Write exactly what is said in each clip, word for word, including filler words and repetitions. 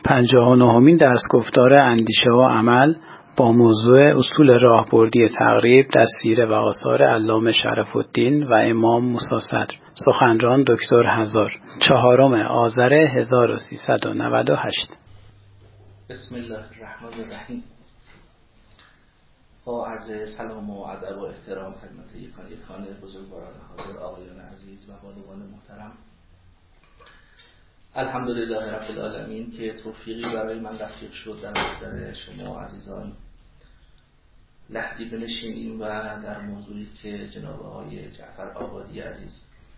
پنجاه و نهمین درس گفتار اندیشه و عمل با موضوع اصول راهبردی تقریب در سیره و آثار علامه شرف الدین و امام موسی صدر. سخنران دکتر هزار. چهارم آذر هزار و سیصد و نود و هشت. بسم الله الرحمن الرحیم. با عرض سلام و ادب و احترام خدمت یکان یکان بزرگواران حاضر، آقایان عزیز و بانوان محترم، الحمدلله رب العالمین که توفیقی برای من رفیق شد در محضر شما عزیزان لحظی بنشینیم و در موضوعی که جناب آقای جعفر آبادی عزیز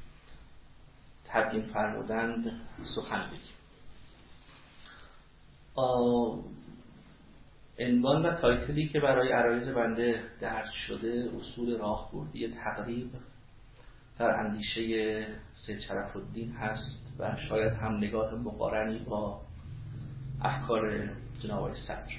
تقدیم فرمودند سخن بگیم. عنوان و تایتلی که برای عرایض بنده درج شده اصول راهبردی تقریب در اندیشه سید شرف الدین هست و شاید هم نگاه مقارنی با افکار جناب صدر.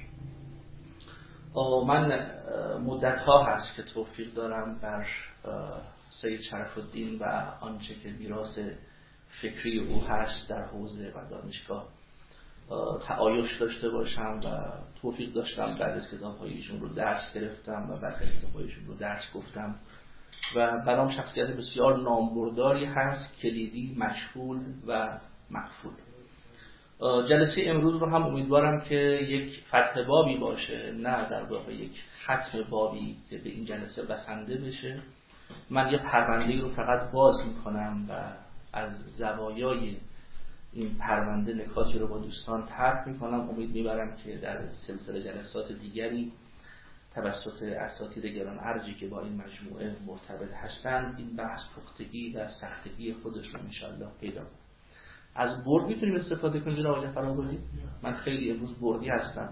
من مدت ها هست که توفیق دارم بر سید شرف الدین و آنچه که میراث فکری او هست در حوزه و دانشگاه تعایش داشته باشم و توفیق داشتم بعد از کتاب‌های ایشون رو درس گرفتم و بعد از کتاب‌های ایشون رو درس گفتم و برام شخصیت بسیار نامبرداری هست، کلیدی، مشغول و مقفول. جلسه امروز رو هم امیدوارم که یک فتح بابی باشه، نه در واقع یک ختم بابی که به این جلسه بسنده بشه. من یه پرونده رو فقط باز میکنم و از زوایای این پرونده نکاتی رو با دوستان طرح میکنم. امید میبرم که در سلسله جلسات دیگری توسط اساتید گران ارجی که با این مجموعه مرتبط هستند این بحث پختگی و سختگی خودش رو انشاءالله پیدا کنه. از برد میتونیم استفاده کنیم جناب آقای فرابودی؟ من خیلی امروز بردی هستم.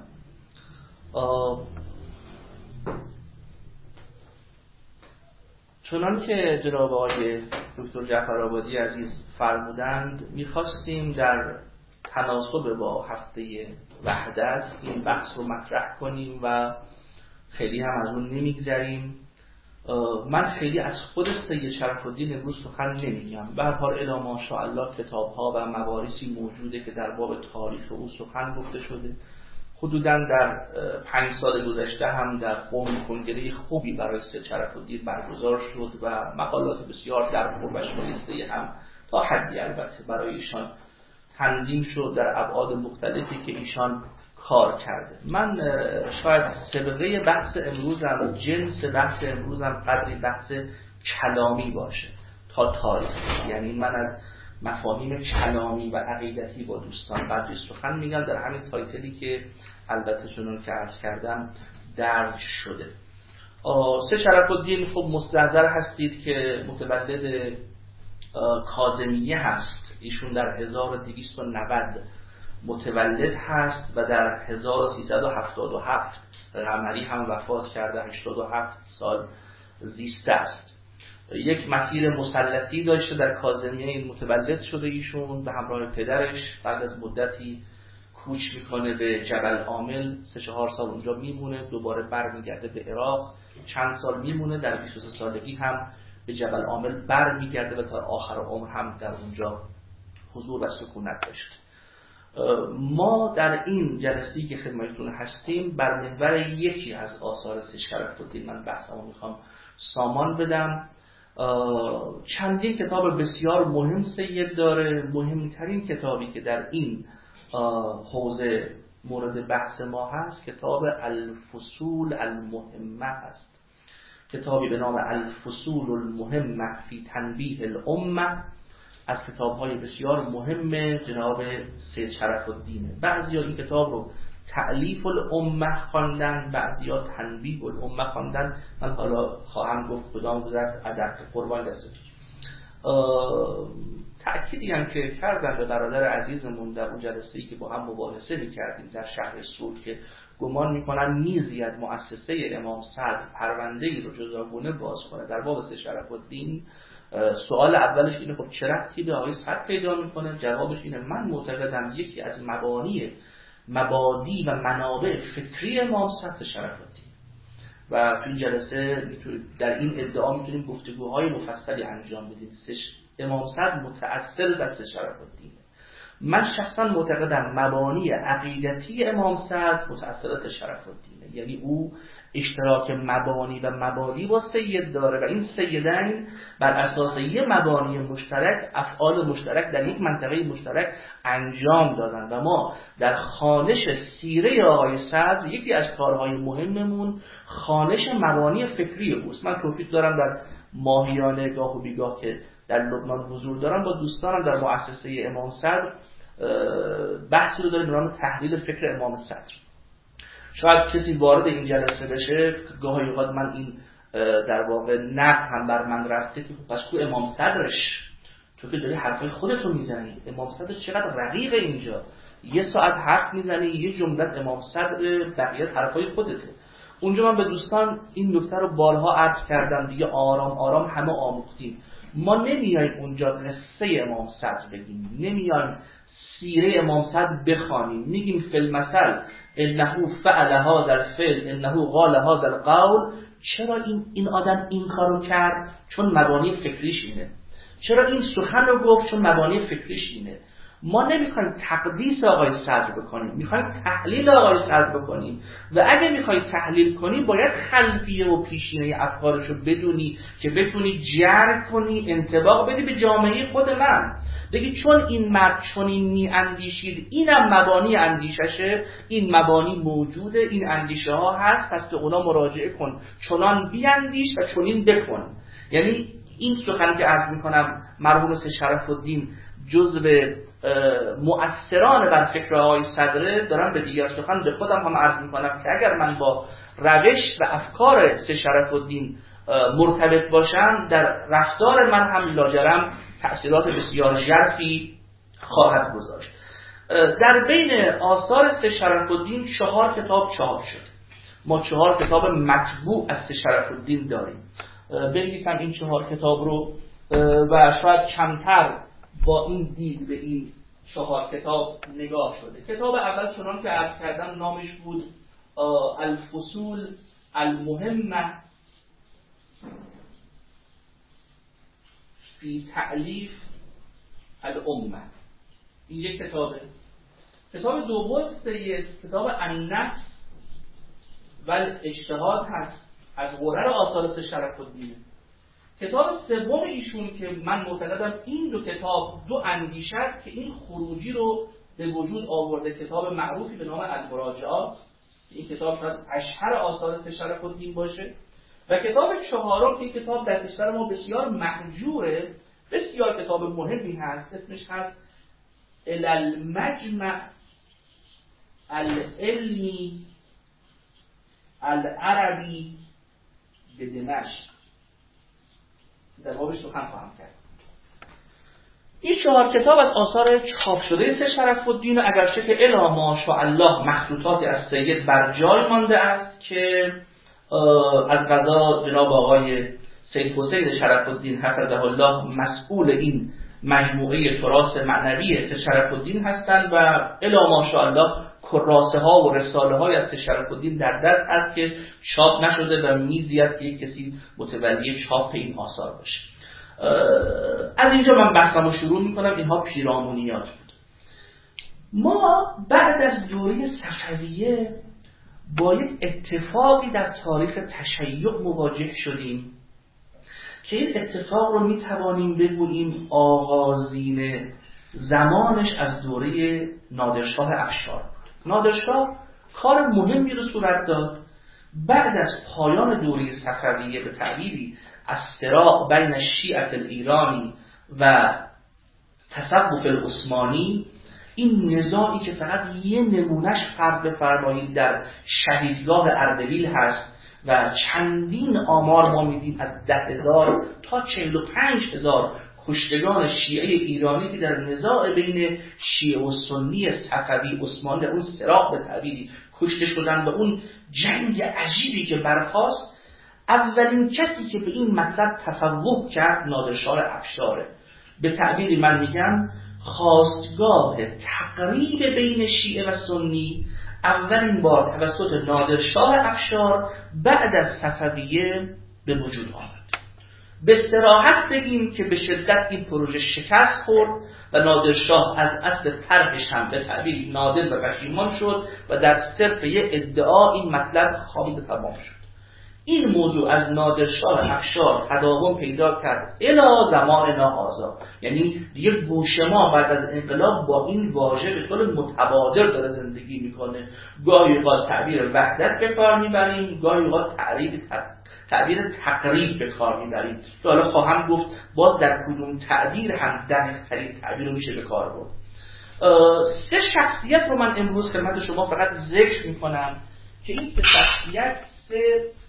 چنان که جناب آقای دکتر جعفر آبادی عزیز فرمودند میخواستیم در تناسب با هفته وحدت این بحث رو مطرح کنیم و خیلی هم از اون نمیگذریم. من خیلی از خود سید شرف الدین امروز سخن نمیگم. به هر حال الی ماشاءالله کتاب‌ها و مواردی موجوده که در باب تاریخ او سخن گفته شده. حدوداً در پنج سال گذشته هم در قم کنگره خوبی برای سید شرف الدین برگزار شد و مقالات بسیار در خور و شایسته هم تا حدی البته برای ایشان تنظیم شد در ابعاد مختلفی که ایشان کار کرده. من شاید سابقه بحث امروزم، جنس بحث امروزم قدری بحث کلامی باشه تا تاریخ، یعنی من از مفاهیم کلامی و عقیدتی با دوستان قدری سخن میگم در همین تایتلی که البته چنون که عرض کردم درج شده. سید شرف الدین خب مستحضر هستید که متولد کاظمیه هست. ایشون در هزار و دویست و نود متولد هست و در هزار و سیصد و هفتاد و هفت قمری هم وفات کرده، هشتاد و هفت سال زیسته است. یک مسیر مسلطی داشته. در کاظمیه این متولد شده ایشون به همراه پدرش. بعد از مدتی کوچ میکنه به جبل عامل، سه چهار سال اونجا میمونه، دوباره برمیگرده به عراق، چند سال میمونه، در بیست و سه سالگی هم به جبل عامل برمیگرده و تا آخر عمر هم در اونجا حضور و سکونت داشت. ما در این جلسه‌ای که خدمتتون هستیم بر محور یکی از آثار سید شرف الدین من بحثمو میخوام سامان بدم. چندین کتاب بسیار مهم سید داره. مهمترین کتابی که در این حوزه مورد بحث ما هست کتاب الفصول المهمه است. کتابی به نام الفصول المهمه فی تنبیه الامه از کتاب‌های بسیار مهم جناب سید شرف الدینه. بعضیا این کتاب رو تألیف الامه خواندن، بعضیا تنبیه الامه خواندن. من حالا خواهم گفت کدام گذشت ادب قربان دستش. تأکیدی هم که کردن به برادر عزیزمون در اون جلسه‌ای که با هم مباحثه می‌کردیم در شهر سور که گمان می‌کنن میزی از مؤسسه امام صدر پرونده‌ای رو جداگانه باز کنه در باب سید شرف الدین. سوال اولش اینه خب چه ربطی به آقای صدر پیدا میکنه؟ جوابش اینه من معتقدم یکی از مبانی مبادی و منابع فکری امام صدر شرف الدین و تو این جلسه در این ادعا میتونیم گفتگوهای مفصلی انجام بدیم. امام صدر متأثر از شرف الدین من شخصا معتقدم مبانی عقیدتی امام صدر متأثرات شرف الدینه، یعنی او اشتراک مبانی و مبادی با سید داره و این سیدین بر اساس یه مبانی مشترک افعال مشترک در یک منطقه مشترک انجام دادن و ما در خوانش سیره آقای صدر یکی از کارهای مهممون خوانش مبانی فکری اوست. من توفیق دارم در ماهیانه گاه و بیگاه که در لبنان حضور دارم با دوستانم در مؤسسه امام صدر بحثی رو داریم به نام تحلیل فکر امام صدر. شاید کسی وارد این جلسه بشه گاهی اوقات من این در واقع نقد هم بر من رفته که پس کو امام صدرش، تو که داری حرفای خودتو میزنی، امام صدر چقدر رقیق اینجا، یه ساعت حرف میزنی یه جملت امام صدر بقیه حرفای خودته. اونجا من به دوستان این نکته رو بارها عرض کردم دیگه، آرام آرام همه آموختیم. ما نمیایم اونجا قصه امام صدر بگیم، نمیایم سیره امام صدر بخوانیم، میگیم فی المثل انه فعل هذا الفعل انه قال هذا القول. چرا این این آدم این کارو کرد؟ چون مبانی فکریش اینه. چرا این سخن رو گفت؟ چون مبانی فکریش اینه. ما نمیخوایم تقدیس آقای صدر بکنیم، میخوایم تحلیل آقای صدر بکنیم و اگه میخوای تحلیل کنی باید خلفیه و پیشینه افکارشو بدونی که بتونی جرح کنی، انطباق بدی به جامعه خود من. بگی چون این مرد چون این می اندیشید، اینم مبانی اندیششه، این مبانی موجوده، این اندیشه ها هست، پس به اونا مراجعه کن، چنان بیاندیش و چنین بکن. یعنی این سخنی که عرض میکنم مرحوم شرف الدین جزو مؤثران بر فکر آقای صدره، دارم به دیگر سخن به خودم هم عرض میکنم که اگر من با روش و افکار سه شرف الدین مرتبط باشم، در رفتار من هم لاجرم تأثیرات بسیار ژرفی خواهد گذاشت. در بین آثار سه شرف الدین چهار کتاب چاپ شد. ما چهار کتاب مطبوع از سه شرف الدین داریم. بنویسم این چهار کتاب رو و شاید کمتر با این دید به این چهار کتاب نگاه شده. کتاب اول چنان که عرض کردم نامش بود الفصول المهمه فی تألیف الامه. این یک کتابه. کتاب دوم سید کتاب النفس و الاجتهاد هست، از غرر آثار سه شرف الدینه. کتاب سوم ایشون که من معتقدم این دو کتاب دو اندیشه است که این خروجی رو به وجود آورده، کتاب معروفی به نام المراجعات، این کتاب شاید اشهر آثار سه شرف الدین باشه، و کتاب چهارم که کتاب در کشور ما بسیار مهجوره، بسیار کتاب مهمی هست، اسمش هست المجمع العلمی العربی به دمشق. در بابش سخن خواهم کرد. این چهار کتاب از آثار چاپ شده سه شرف الدین، اگرچه که الی ماشاءالله مخطوطاتی از سید بر جای مانده است که از قضا جناب آقای سید حسین شرف الدین حفظه الله مسئول این مجموعه تراث معنوی سه شرف الدین هستند و الی ماشاءالله کراسه ها و رساله های از سه شرف الدین در دست هست که چاپ نشده و میزید که یک کسی متولی چاپ این آثار باشه. از اینجا من بحثمو شروع میکنم. اینها پیرامونیات بود. ما بعد از دوره صفویه با یک اتفاقی در تاریخ تشیع مواجه شدیم که این اتفاق رو میتوانیم بگوییم آغازین زمانش از دوره نادرشاه افشار. نادرشاه کار مهمی رو صورت داد. بعد از پایان دوره صفویه به تعبیری از صراع بین شیعه ایرانی و تصوف العثمانی، این نزاعی که فقط یه نمونش فرض بفرمایید در شهیدگاه اردبیل هست و چندین آمار ما میدیم از ده هزار تا چهل و پنج هزار کشتگان شیعه ایرانی که در نزاع بین شیعه و سنی صفوی عثمانی در اون صراع به تعبیری کشته شدن و اون جنگ عجیبی که برخاست، اولین کسی که به این مطلب تفوق کرد نادرشاه افشاره. به تعبیری من میگم خواستگاه تقریب بین شیعه و سنی اولین بار توسط نادرشاه افشار بعد از صفویه به وجود آمد. به صراحت بگیم که به شدت این پروژه شکست خورد و نادرشاه از اصل طرحش هم به تعبیر نادم و پشیمان شد و در صرف یه ادعا این مطلب خوابیده تمام شد. این موضوع از نادرشاه افشار تداوم پیدا کرد الی زماننا هذا، یعنی دیگه گوش ما بعد از انقلاب با این واژه به طور متبادر داره زندگی میکنه. گاهی اوقات تعبیر وحدت به کار میبریم، گاهی اوقات تعبیر تعبیر تقریب به کار میبریم. تو حالا خواهم گفت باز در کدوم تعبیر هم دقیق‌ترین تعبیر رو میشه به کار برد. سه شخصیت رو من امروز خدمت شما فقط ذکر میکنم که این سه شخصیت سه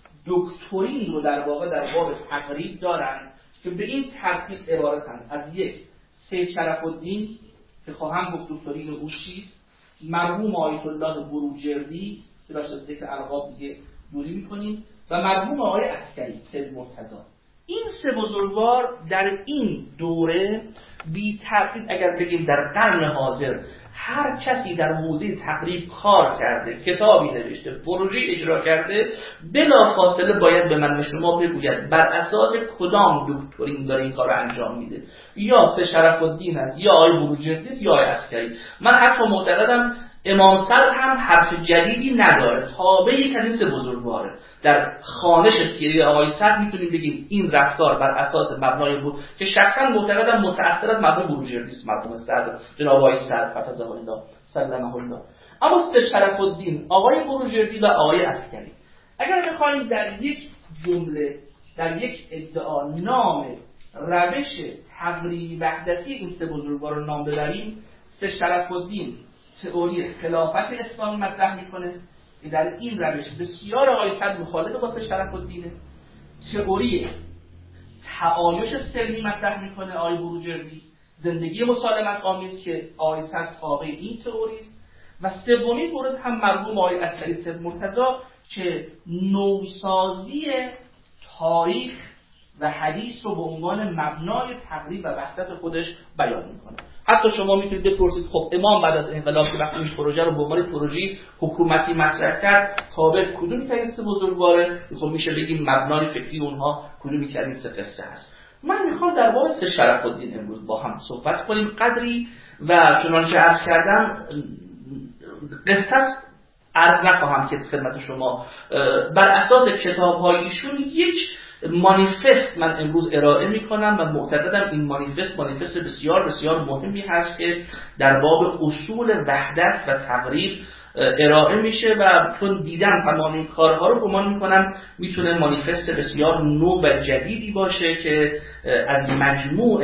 دکترین رو در واقع در باب تقریب دارن که به این ترتیب عبارتند. از یک، سید شرف الدین که خواهم گفت دکترین او چیست، مرحوم آیت الله بروجردی که داشت از ذکر القاب دیگه دوری میکنیم، و مرحوم آقای عسکری سید مرتضی. این سه بزرگوار در این دوره بی تردید اگر بگیم در قرن حاضر هر کسی در حوزه تقریب کار کرده، کتابی نوشته، پروژه اجرا کرده، بلا فاصله باید به من و شما بگوید بر اساس کدام دکترین داره این کار انجام میده. یا سید شرف الدین است، یا آقای بروجردی، یا آقای عسکری. من حتی معتقدم امام صدر هم حرف جدیدی نداره، تابع یک از این سه بزرگواره. در خوانش سیره آقای صدر میتونیم بگیم این رفتار بر اساس مبنای بود که شخصا معتقدم متأثر از مبنای بروجردی است، مرحوم صدر جناب آقای صدر حفظه الله سلمه الله. اما سید شرف الدین، آقای بروجردی و آقای عسکری، اگر بخوایم در یک جمله، در یک ادعا نام روش تقریبی وحدتی این سه بزرگوار رو نام ببریم، سید شرف الدین تئوری خلافت اسلامی مطرح میکنه که در این روش بسیار آقای صدر مخالف با سید شرف الدینه. تئوری تعایش سلمی مطرح میکنه آقای بروجردی، زندگی مسالمت آمیز که آقای صدر تابع این تئوری است. و سومین مورد هم مرحوم آقای عسکری سید مرتضی که نوسازی تاریخ و حدیث رو به عنوان مبنای تقریب و وحدت خودش بیان میکنه. حتی شما میتونید بپرسید خب امام بعد از انقلاب که وقتی این پروژه رو به عنوان پروژه حکومتی مطرح کرد، تابع کدومی که این سه بزرگواره؟ خب میشه بگیم مبنای فکری اونها کدومی که این سه قصه هست. من میخوام در باب سید شرف الدین امروز با هم صحبت کنیم قدری، و چنانچه عرض کردم قصه عرض نخواهم که خدمت شما بر اساس کتاب‌های ایشون یک مانیفست من امروز ارائه میکنم و معتقدم این مانیفست مانیفست بسیار بسیار مهمی هست که در باب اصول وحدت و تقریب ارائه میشه و چون دیدم تمام این کارها رو گمان میکنم میتونه مانیفست بسیار نو و جدیدی باشه که از مجموع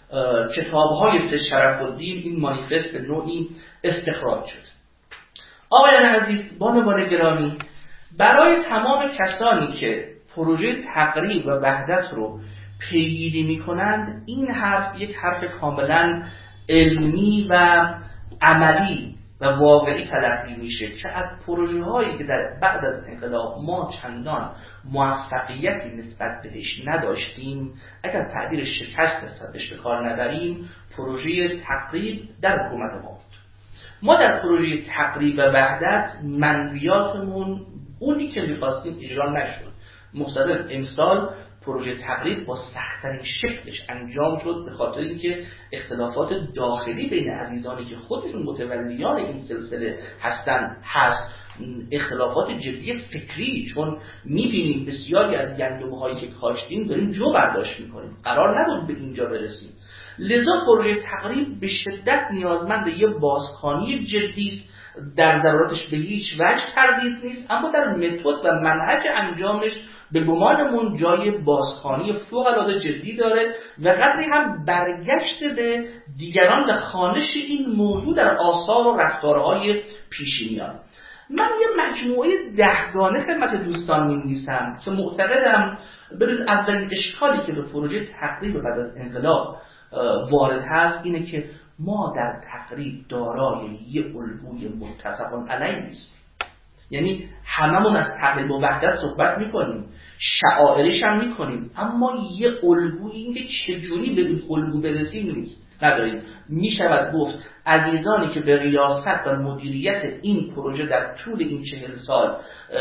کتاب‌های سید شرف الدین این مانیفست به نوعی استخراج شد. آقایان عزیز، بانوان گرامی، برای تمام کسانی که پروژه تقریب و وحدت رو پیگیری میکنند این حرف یک حرف کاملا علمی و عملی و واقعی تلقی میشه که از پروژه هایی که در بعد از انقلاب ما چندان موفقیتی نسبت بهش نداشتیم، اگر تعبیر شکست نسبت بهش به کار نبریم، پروژه تقریب در حکومت ما بود. ما در پروژه تقریب و وحدت منویاتمون اونی که میخواستیم اجرا نشد. مصدق امسال پروژه تقریب با سخت‌ترین شکلش انجام شد به خاطر اینکه اختلافات داخلی بین عزیزانی که خودشون متولیان این سلسله هستن هست، اختلافات جدی فکری، چون می‌بینیم بسیاری از گندم‌هایی که کاشتیم داریم جو برداشت می‌کنیم، قرار نبود به اینجا برسیم. لذا پروژه تقریب به شدت نیازمند یه بازخوانی جدی است. در ضرورتش به هیچ وجه تردید نیست، اما در متد و منهج انجامش به گمانمون جای بازخوانی فوق‌العاده جدی داره و قدری هم برگشت به دیگران و خوانش این موضوع در آثار و رفتارهای پیشینیان. من یه مجموعه دهگانه خدمت دوستان می‌نویسم که معتقدم بدون اولین اشکالی که به پروژه تقریب بعد از انقلاب وارد هست اینه که ما در تقریب دارای یه الگوی متفق علیه نیست. یعنی هممون از تقریب و وحدت صحبت میکنیم، شعائرش هم میکنیم، اما یه الگویی این که چجوری به این الگو برسیم نیست. نداریم. می شود گفت عزیزانی که به ریاست و مدیریت این پروژه در طول این چهل سال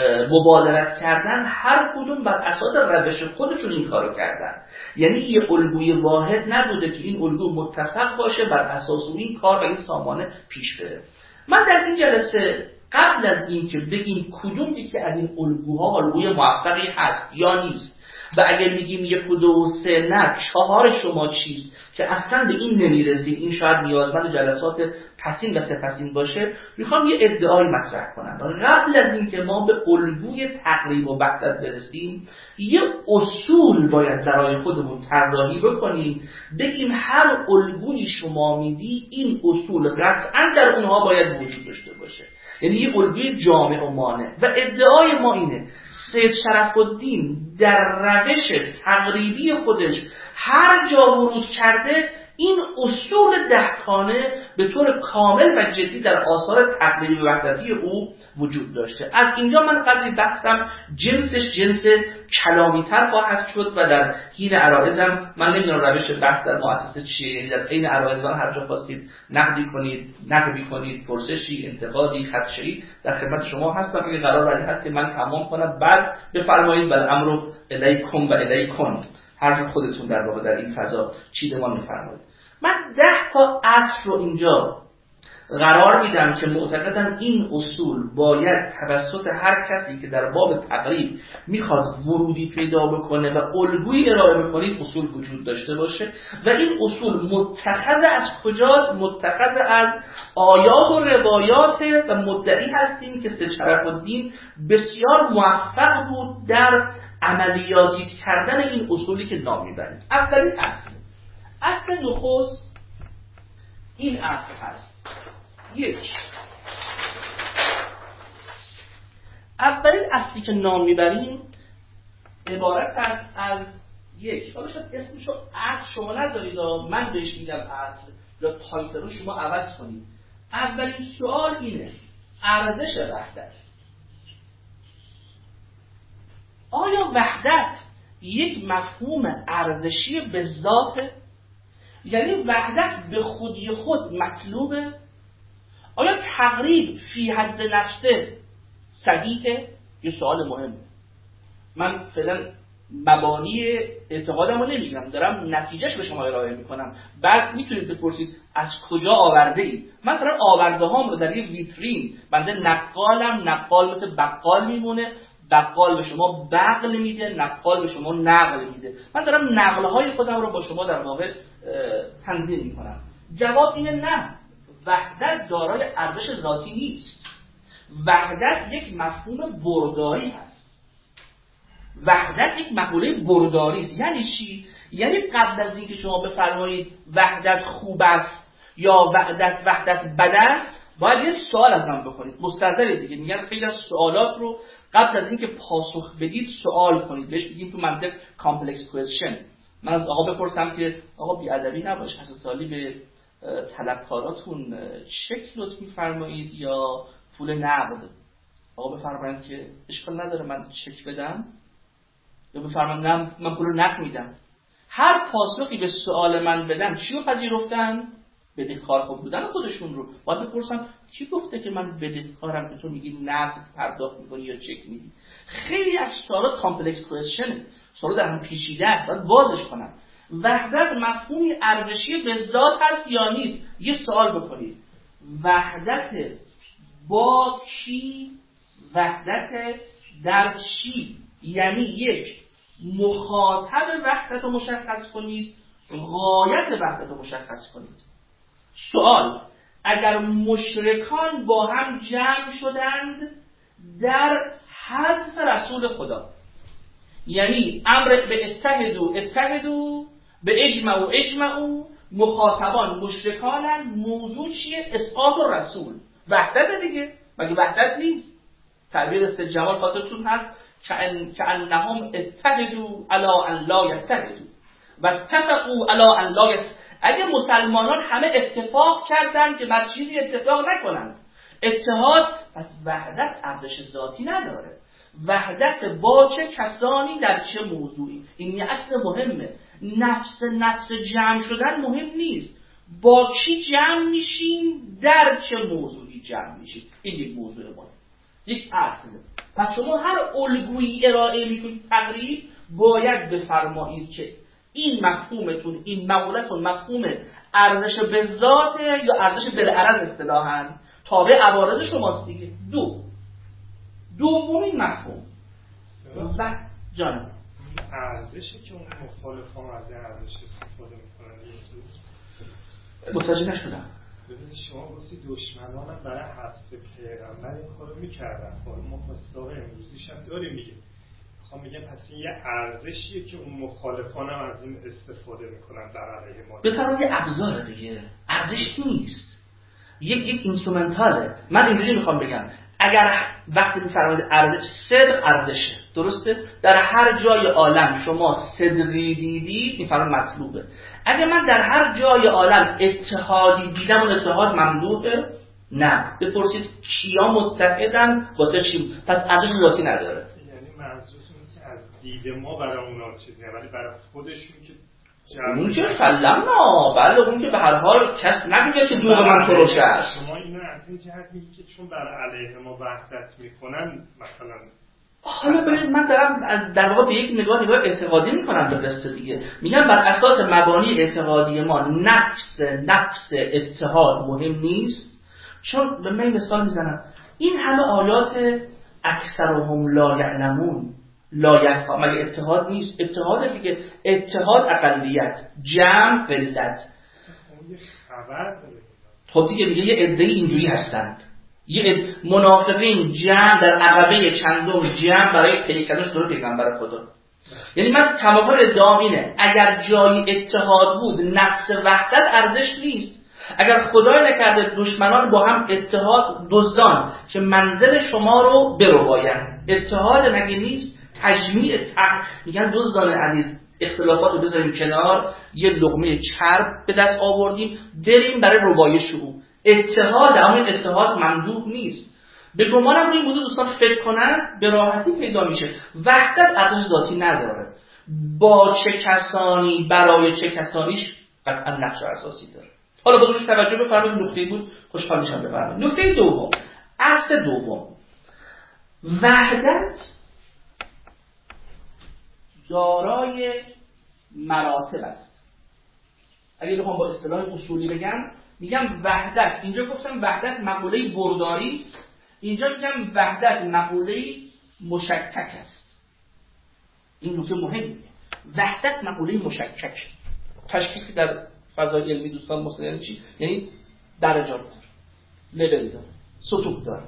مبادرت کردن، هر کدوم بر اساس روش خودشون این کارو کردن. یعنی یه الگوی واحد نبوده که این الگو متفق باشه بر اساس این کار و این سامانه پیش بره. من در این جلسه قبل از این که بگیم کدوم یکی از این الگوها الگوی موفقی هست یا نیست و اگر میگیم یک و دو و سه نه، چهار شما چیست که اصلا به این نمیرسید، این شاید نیازمند جلسات پسین و سپسین باشه، میخوام یه ادعای مطرح کنم. قبل از این که ما به الگوی تقریب و وحدت برسیم، یه اصول باید برای خودمون طراحی بکنیم، بگیم هر الگویی شما میدی این اصول قطعا در اونها باید وجود داشته باشه، یعنی یه الگوی جامع و مانع. و ادعای ما اینه سید شرف‌الدین در روش تقریبی خودش هر جا ورود کرده این اصول دهگانه به طور کامل و جدی در آثار تقریبی وحدتی او وجود داشته. از اینجا من قدری بحثم جنسش جنس کلامی تر خواهد شد و در حین عرایزم من نمیدونم روش بحث در مؤسسه چیه، یعنی در عین عرایزان هر جا خواستید نقدی کنید، نقدی کنید، پرسشی، انتقادی، خدشه‌ای در خدمت شما هستم. اگه قرار ولی هست که من تمام کنم بعد بفرمایید بل امر الیکم و الیکم، هر جور خودتون در واقع در این فضا چیدمان می‌فرمایید. من ده تا اصل رو اینجا قرار میدم که معتقدم این اصول باید توسط هر کسی که در باب تقریب میخواد ورودی پیدا بکنه و الگویی ارائه بکنید اصول وجود داشته باشه و این اصول متخذ از کجاست؟ متخذ از آیات و روایات و مدعی هستیم که سید شرف‌الدین بسیار موفق بود در عملیاتی کردن این اصولی که نام میبریم. اولین اصل اصل نخست این اصل هست. یک، اولین اصلی که نام میبریم عبارت است از یک، حالا شاید اسمشو اصل شما نذارید، من بهش میگم اصل یا تایتل رو شما عوض کنید. اولین سوال اینه: ارزش وحدت. آیا وحدت یک مفهوم ارزشی به ذاته؟ یعنی وحدت به خودی خود مطلوبه؟ آیا تقریب فی حد نفسه صحیحه؟ یه سوال مهمه. من فعلا مبانی اعتقادم رو نمیگم، دارم نتیجهش به شما ارائه میکنم. بعد میتونید بپرسید از کجا آورده ای؟ من فعلا آورده هام رو در یه ویترین، بنده نقالم، نقال مثل بقال میمونه، بقال به شما بقل میده، نقال به شما نقل میده. من دارم نقلهای خودم رو با شما در واقع تنظیم میکنم. جواب اینه نه، وحدت دارای ارزش ذاتی نیست. وحدت یک مفهوم برداری هست. وحدت یک مقوله برداری است. یعنی چی؟ یعنی قبل از اینکه شما بفرمایید وحدت خوب است یا وحدت وحدت بد است، باید یک سوال از من بکنید. مستحضر دیگه میگن خیلی از سوالات رو قبل از اینکه پاسخ بدید سوال کنید. بهش میگیم تو منطق کامپلکس کوئسچن. من از آقا بپرسم که آقا بی‌ادبی نباش، حسن سالی به طلبکاراتون چک لطف می‌فرمایید یا پول نقد؟ آقا بفرمایید که اشکال نداره من چک بدم، یا بفرمایید نه من پول نقد میدم. هر پاسخی به سوال من بدن چی رو پذیرفتن؟ بدهکار خوب بودن خودشون رو. باید بپرسم کی گفته که من بدهکارم که تو میگی نقد پرداخت میکنی یا چک میدی؟ خیلی از سوالات کامپلکس کوئسچنه، سوالات در هم پیچیده است، باید بازش کنم. وحدت مفهومی ارزشی به ذات هست یا نیست؟ یه سوال بکنید. وحدت با کی؟ وحدت در چی؟ یعنی یک، مخاطب وحدت رو مشخص کنید، غایت وحدت رو مشخص کنید. سوال: اگر مشرکان با هم جمع شدند در حذف رسول خدا، یعنی امر به اتحدو اتحدو به اجمعو اجمعو، مخاطبان مشرکانن، موضوع چیه؟ اسقاط رسول. وحدت دیگه، مگه وحدت نیست؟ تعبیر سید جمال خاطرتون هست که انهم اتحدو علی ان لا یتحدو و اتفقوا علی ان لا یتحدو. اگه مسلمانان همه اتفاق کردن که بر چیزی اتفاق نکنند، اتحاد، پس وحدت ارزش ذاتی نداره. وحدت با چه کسانی در چه موضوعی؟ این یه اصل مهمه. نفس نفس جمع شدن مهم نیست. با کی جمع میشیم، در چه موضوعی جمع میشیم. این یک موضوع مهم، یک اصله. پس شما هر الگویی ارائه میکنید تقریب باید بفرمایید که این مفهومتون، این مقولتون مفهوم ارزش به ذات یا ارزش بالعرض اصطلاحاً تابع عوارض شماست دیگه. دو دومین مفهوم و جانم ارزشی که اون مخالفان از این ارزش استفاده میکنن متوجه نشدم. ببینید شما گفتی دشمنانم برای حذف پیغمبر این کارو میکردن. خب ما مصداق امروزیش هم داریم میگه. میخوام بگم پس این یه ارزشیه که اون مخالفانم از این استفاده میکنن در علیه ما. بفرمایید یه ابزار دیگه، ارزش نیست، یک یک اینسترومنتاله. من اینجوری میخوام بگم اگر وقتی میفرمایید ارزش، صدق ارزشه، درسته؟ در هر جای عالم شما صدقی دیدید میفرمایید مطلوبه. اگه من در هر جای عالم اتحادی دیدم اون اتحاد ممدوحه؟ نه. بپرسید کیا متحدن واسه چی؟ پس ارزش ذاتی نداره. یعنی منظورتون که از دید ما برای اونا چیزی، ولی برای خودشون که اون که سلمنا، بله اون که به هر حال کس نمیگه که دوغ من ترش است. شما اینو از این جهت میگی که چون بر علیه ما وحدت میکنن مثلا. حالا ببینید من دارم در واقع به یک نگاه نگاه اعتقادی میکنم به قصه دیگه. میگم بر اساس مبانی اعتقادی ما نفس نفس اتحاد مهم نیست. چون به من مثال میزنم این همه آیات اکثرهم لا یعلمون لا یفقهون مگه اتحاد نیست؟ اتحاد دیگه، اتحاد اقلیت، جمع ملت. اون خبر داره. خب دیگه میگه یه عده‌ای اینجوری هستند، یه منافقین جمع در عقبه چندم جمع برای پیکردن سر پیغمبر خدا. یعنی من کماکان ادعام اینه اگر جای اتحاد بود نفس وحدت ارزش نیست. اگر خدای نکرده دشمنان با هم اتحاد دزدان که منزل شما رو بربایند، اتحاد مگه نیست؟ تجمیع تق... میگن دزدان عزیز اختلافات رو بذاریم کنار، یه لقمه چرب به دست آوردیم بریم برای ربایش او. اتحاد همون اتحاد ممدوح نیست. به گمانم این موضوع دوستان فکر کنن به راحتی پیدا میشه. وحدت ارزش ذاتی نداره، با چه کسانی برای چه کسانیش قطعا نقش اساسی داره. حالا بازوش توجه بفرمایید، نکته بود خوشحال میشم بفرمایید. نکته دوم، اصل دوم، وحدت دارای مراتب است. اگه بخوام با اصطلاح اصولی بگم میگم وحدت، اینجا گفتم وحدت مقوله برداری، اینجا میگم وحدت مقوله مشکک است. این نکته مهمه. وحدت مقوله مشکک، تشکیک در فضای علمی دوستان مستقیم چی؟ یعنی درجات داره، لول داره، سطوح داره.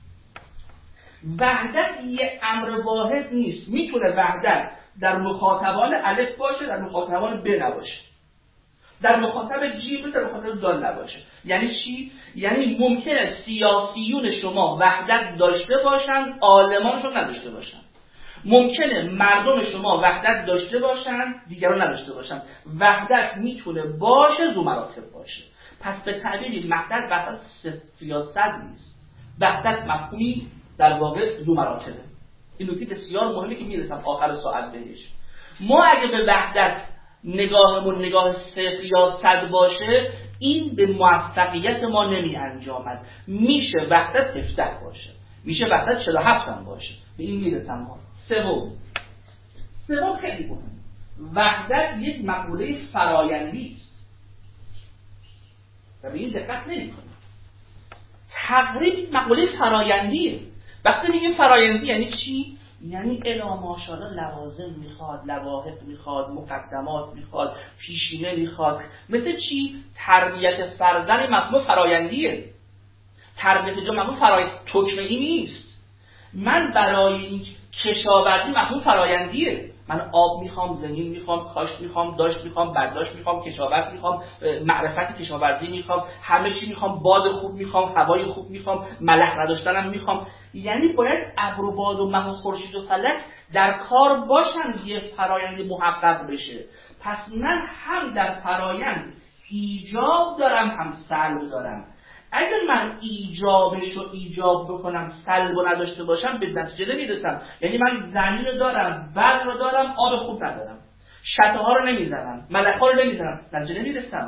وحدت یه امر واحد نیست. میتونه وحدت در مخاطبان الف باشه، در مخاطبان ب نباشه، در مخاطب جیم در مخاطب دال نباشه. یعنی چی؟ یعنی ممکنه سیاسیون شما وحدت داشته باشن، عالمانشون نداشته باشن. ممکنه مردم شما وحدت داشته باشن، دیگران نداشته باشن. وحدت میتونه باشه، ذو مراتب باشه. پس به تعبیر وحدت وحدت سیاست نیست. وحدت مفهومی در واقع ذو مراتبه. این نکته بسیار مهمه که میرسم آخر ساعت بهش. ما اگه به وحدت نگاهمون نگاه سیاست باشه، این به موفقیت ما نمی انجامد. میشه وحدت هفده باشه، میشه وحدت چهل و هفت هم باشه، به این میرسم ها. سوم سوم خیلی مهم، وحدت یک مقوله فرایندی است و به این دقت نمی کنیم. تقریب مقوله فرایندیه. وقتی میگیم فرایندی یعنی چی؟ یعنی الا ماشاءالله لوازم میخواد، لواحق میخواد، مقدمات میخواد، پیشینه میخواد. مثل چی؟ تربیت فرزند مفهوم فرایندیه. تربیت جو مفهوم فرایند تکمه‌ای نیست. من برای این کشاورزی مفهوم فرایندیه. من آب میخوام، زمین میخوام، کاشت میخوام، داشت میخوام، برداشت میخوام، کشاورز میخوام، معرفت کشاورزی میخوام، همه چی میخوام، باد خوب میخوام، هوای خوب میخوام، ملح نداشتنم میخوام. یعنی باید ابر و باد و مه و خورشید و فلک در کار باشن یه فرایند محقق بشه. پس من هم در فرایند ایجاب دارم هم سلب دارم. اگر من ایجابش رو ایجاب بکنم سلب رو نداشته باشم به نتیجه نمیرسم. یعنی من زمین رو دارم، برق رو دارم، آب خوب ندارم، شته ها رو نمیزنم، ملک ها رو نمیزنم، نتیجه نمیرسم.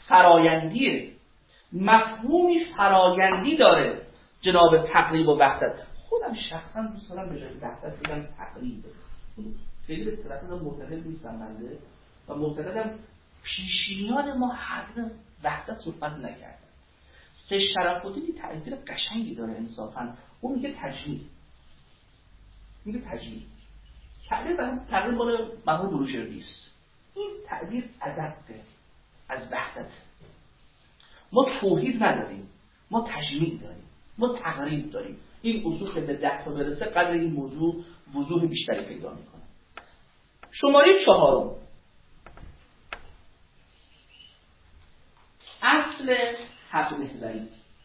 فرایندیه، مفهومی فرایندی داره جناب تقریب و وحدت. خودم شخصا دوست دارم به جای وحدت بگم تقریب. خیلی به طرف معتقد نیستم بنده و معتقدم پیشینیان ما حضرت وحدت صحبت نکردن. سه شرف‌الدین تعبیر قشنگی داره انصافا، اون میگه تجمیل، میگه تجمیل تعبیر تعبیر مال مرحوم بروجردی است. این تعبیر ادب از وحدت. ما توحید نداریم، ما تجمیل داریم، ما تقریب داریم. این اصول که به ده تا برسه قدر این موضوع وضوح بیشتری پیدا میکنه. شماره چهارم، اصل حق محوری.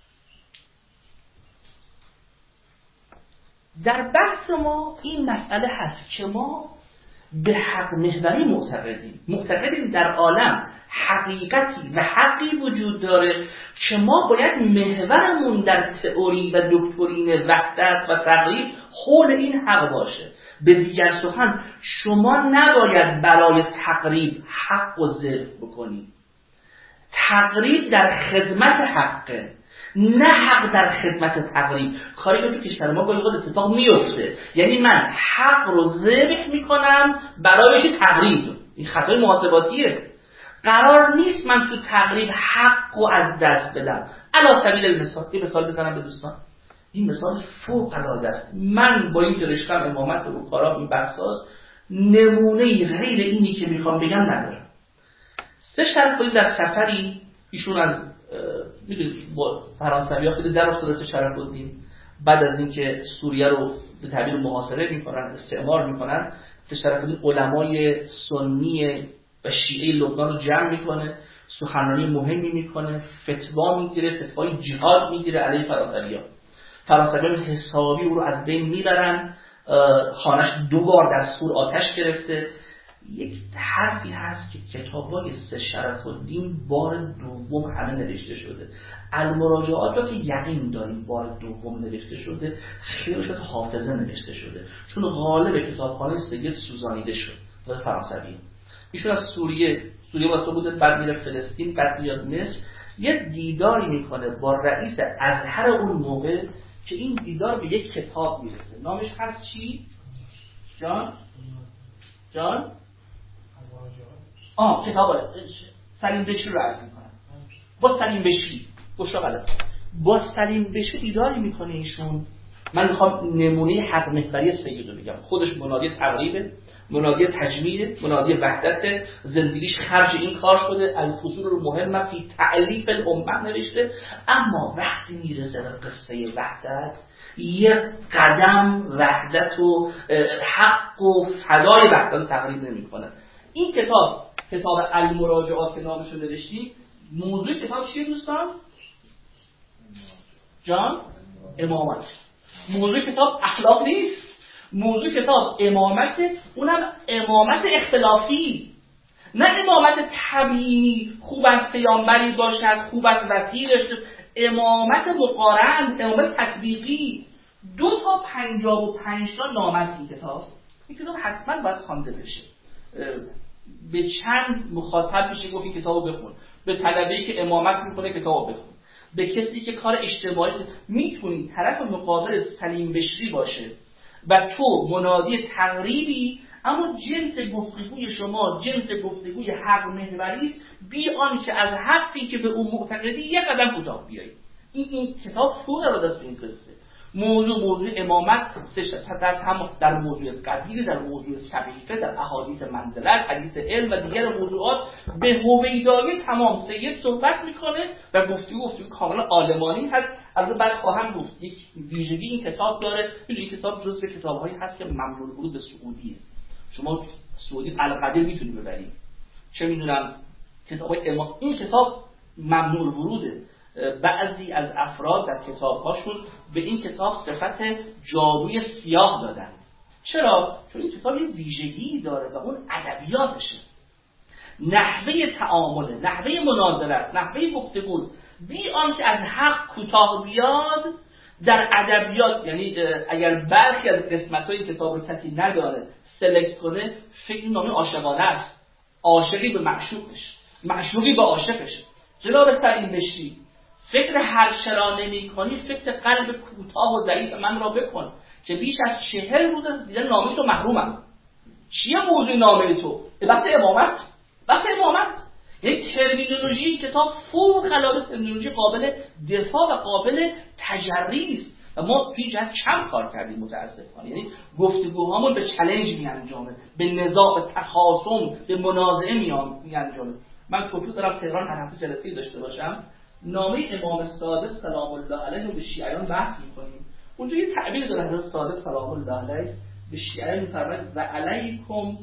در بحث ما این مسئله هست که ما به حق محوری معتقدیم. معتقدیم در عالم حقیقتی و حقی وجود داره که ما باید محورمون در تئوری و دکترین وحدت و تقریب حول این حق باشه. به دیگر سخن شما نباید برای تقریب حق و ضرب بکنید. تقریب در خدمت حقه، نه حق در خدمت تقریب. کاری که تو کشور ما گاهی اوقات اتفاق میفته، یعنی من حق رو ذبح میکنم برای تقریب. این خطای محاسباتیه. قرار نیست من تو تقریب حق رو از دست بدم. علی سبیل المثال یه مثال بزنم به دوستان. این مثال فوق العاده است. من با این که رشتم امامت و کارام این بحثاست، نمونه غیر اینی که میخوام بگم ندارم. سه شرف‌الدین در سفری، ایشون از میدونید با فرانسوی‌ها خیلی در افتاده سه شرف‌الدین، بعد از اینکه سوریه رو به تعبیر محاصره میکنن، استعمار میکنن، سه شرف‌الدین علمای سنی و شیعه لبنان رو جمع میکنه، سخنرانی مهمی میکنه، فتوا میگیره، فتوای جهاد میگیره علیه فرانسوی‌ها. فرانسوی‌ها حسابی او رو از بین میبرن، خانه‌اش دو بار در سور آتش گرفته. یک حرفی هست که کتابای سه شرف‌الدین بار دوم همه نوشته شده. المراجعات را که یقین داریم بار دوم نوشته شده، خیلی شد حافظه نوشته شده، چون غالب کتابخانه سید سوزانیده شد در فرانسوی. ایشون از سوریه سوریه واسه بوده، بعد میره فلسطین، بعد میاد مصر، یه دیداری میکنه با رئیس ازهر اون موقع که این دیدار به یک کتاب میرسه. نامش هست چی؟ جان؟ جان؟ آه کتاب سلیم بشری رو عرض میکنم. با سلیم بشری گوشا با سلیم بشری دیداری میکنه ایشون. من میخوام نمونه حق محوری سید رو بگم. خودش منادی تقریبه، منادی تجمیله، منادی وحدت، زندگیش خرج این کار شده، از فصول رو مهمه فی تعلیف الامه نوشته. اما وقتی میرسه به قصه وحدت، یک قدم وحدت و حق و فدای وحدت تقریب نمیکنه. این کتاب کتاب المراجعات که نامش رو نوشتیم، موضوع کتاب چیه دوستان؟ جان؟ امامت. موضوع کتاب اخلاق نیست، موضوع کتاب امامت، اونم امامت اختلافی، نه امامت طبیعی خوب از پیامبری باشد، خوب از وزیرش، امامت مقارن، امامت تطبیقی. دو تا پنجاه و پنج تا نام از این کتاب. این کتاب حتما باید خوانده بشه. به چند مخاطب میشه گفت این کتابو بخون. به طلبه‌ای که امامت میکنه کتابو بخون. به کسی که کار اجتماعی میتونی طرف مقابل سلیم بشری باشه و تو منادی تقریبی، اما جنس گفتگوی شما جنس گفتگوی حق محوری، بی آنکه از حقی که به اون معتقدی یک قدم کوتاه بیایی. این این کتاب فوق العاده است. این قصه موضوع موضوع امامت در هم در موضوع قدیر، در موضوع سقیفه، در احادیث منزلت، حدیث علم و دیگر موضوعات به هویدایی تمام سید صحبت میکنه و گفتگو گفتگو کاملا عالمانی هست. البته بعد خواهم گفت یک ویژگی این کتاب داره. این کتاب جزو کتاب‌هایی هست که ممنوع الورود به سعودیه. شما سعودی القدر میتونی ببرید، چه میدونم کتابای امام. این کتاب ممنوع الوروده. بعضی از افراد در کتاب‌هاشون به این کتاب صفت جادوی سیاه دادن. چرا؟ چون این کتاب یه ویژگی داره و اون ادبیاتشه، نحوه تعامله، نحوه مناظرت، نحوه گفتگو، بی آنکه از حق کوتاه بیاد در ادبیات. یعنی اگر برخی از قسمت‌های کتاب رو کسی نداره سلکت کنه، فکر نامه عاشقانه است. عاشقی به معشوقش، معشوقی به عاشقش. جناب سعید بشری فکر هر چرا نمی کنی فکر قلب کوتاه و ضعیف من را بکن که بیش از چهل روز از دیدن نامه تو محرومم. چیه موضوع نامه تو؟ بحث امامت؟ بحث امامت یک ترمینولوژی کتاب فوق العاده ترمینولوژی قابل دفاع و قابل تجری است و ما توی جهت کم کار کردیم متاسفانه. یعنی گفتگوهامون به چالش میانجامه، به نزاع، به تخاصم، به منازعه میانجامه. من کپی دارم تهران هر هفته جلسه‌ای داشته باشم، نامه امام صادق سلام الله علیه رو به شیعیان بحث می‌کنیم. اونجا یه تعبیر داره حضرت صادق سلام الله علیه به شیعیان می‌فرماید و علیکم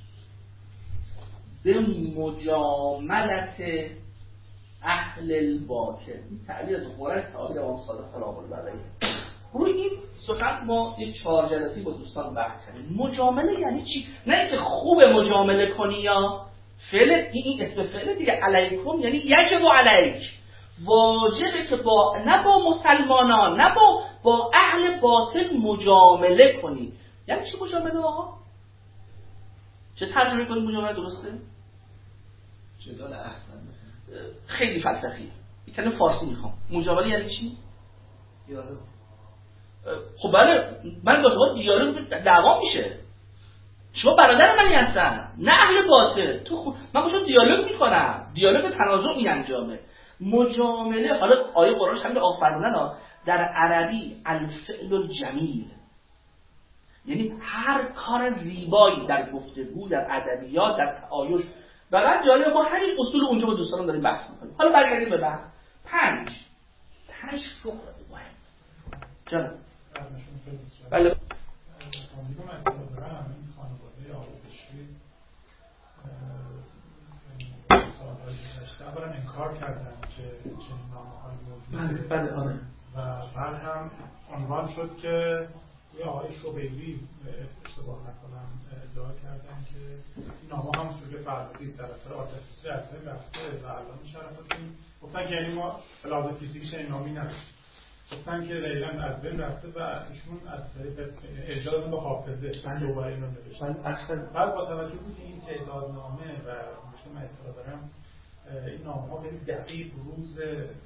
به مجاملت اهل الباطل. این تعبیر از قرآن تعبیر امام صادق سلام الله علیه. روی این سخن ما یک چهار جلسه‌ای با دوستان بحث کردیم. مجامله یعنی چی؟ نه اینکه خوب مجامله کنی یا فعل این اسم فعل دیگه علیکم یعنی یجب علیک، واجبه که با نه با مسلمانان نه با با اهل باطل مجامله کنی. یعنی چی مجامله آقا؟ چه ترجمه کنی مجامله درسته؟ جدال احسن. خیلی فلسفیه. یک کلمه فارسی میخوام. مجامله یعنی چی؟ دیالوگ. خب بله من با شما دیالوگ دعوا میشه. شما برادر منی هستن نه اهل باطل. تو خب من با شما دیالوگ میکنم، دیالوگ تنازع میانجامه. مجامله حالا آیه قرآنش همین آفرینن ها در عربی الفعل الجمیل، یعنی هر کار زیبایی در گفتگو، در ادبیات، در تعایش. بعد جالب ما همین اصول اونجا با دوستان داریم بحث میکنیم. حالا برگردیم به بحث. پنج پنج فقره مهم. جان بله اولا انکار کردن که چنین نامه‌هایی موجوده بله آره و بعد هم عنوان شد که یه آقای شبیلی اشتباه نکنم ادعا کردن که این نامه هم سوژه فرضی در اثر آتش‌سوزی از بین رفته و الان شرفتون گفتن که یعنی ما لازم فیزیکی چنین نامی نداشتیم، گفتن که دقیقاً از بین رفته و ایشون از طریق اجازه به حافظه دوباره اینو نوشتن. بعد با توجه به این تعداد نامه و مثل من اطلاع دارم این نامه ها خیلی دقیق روز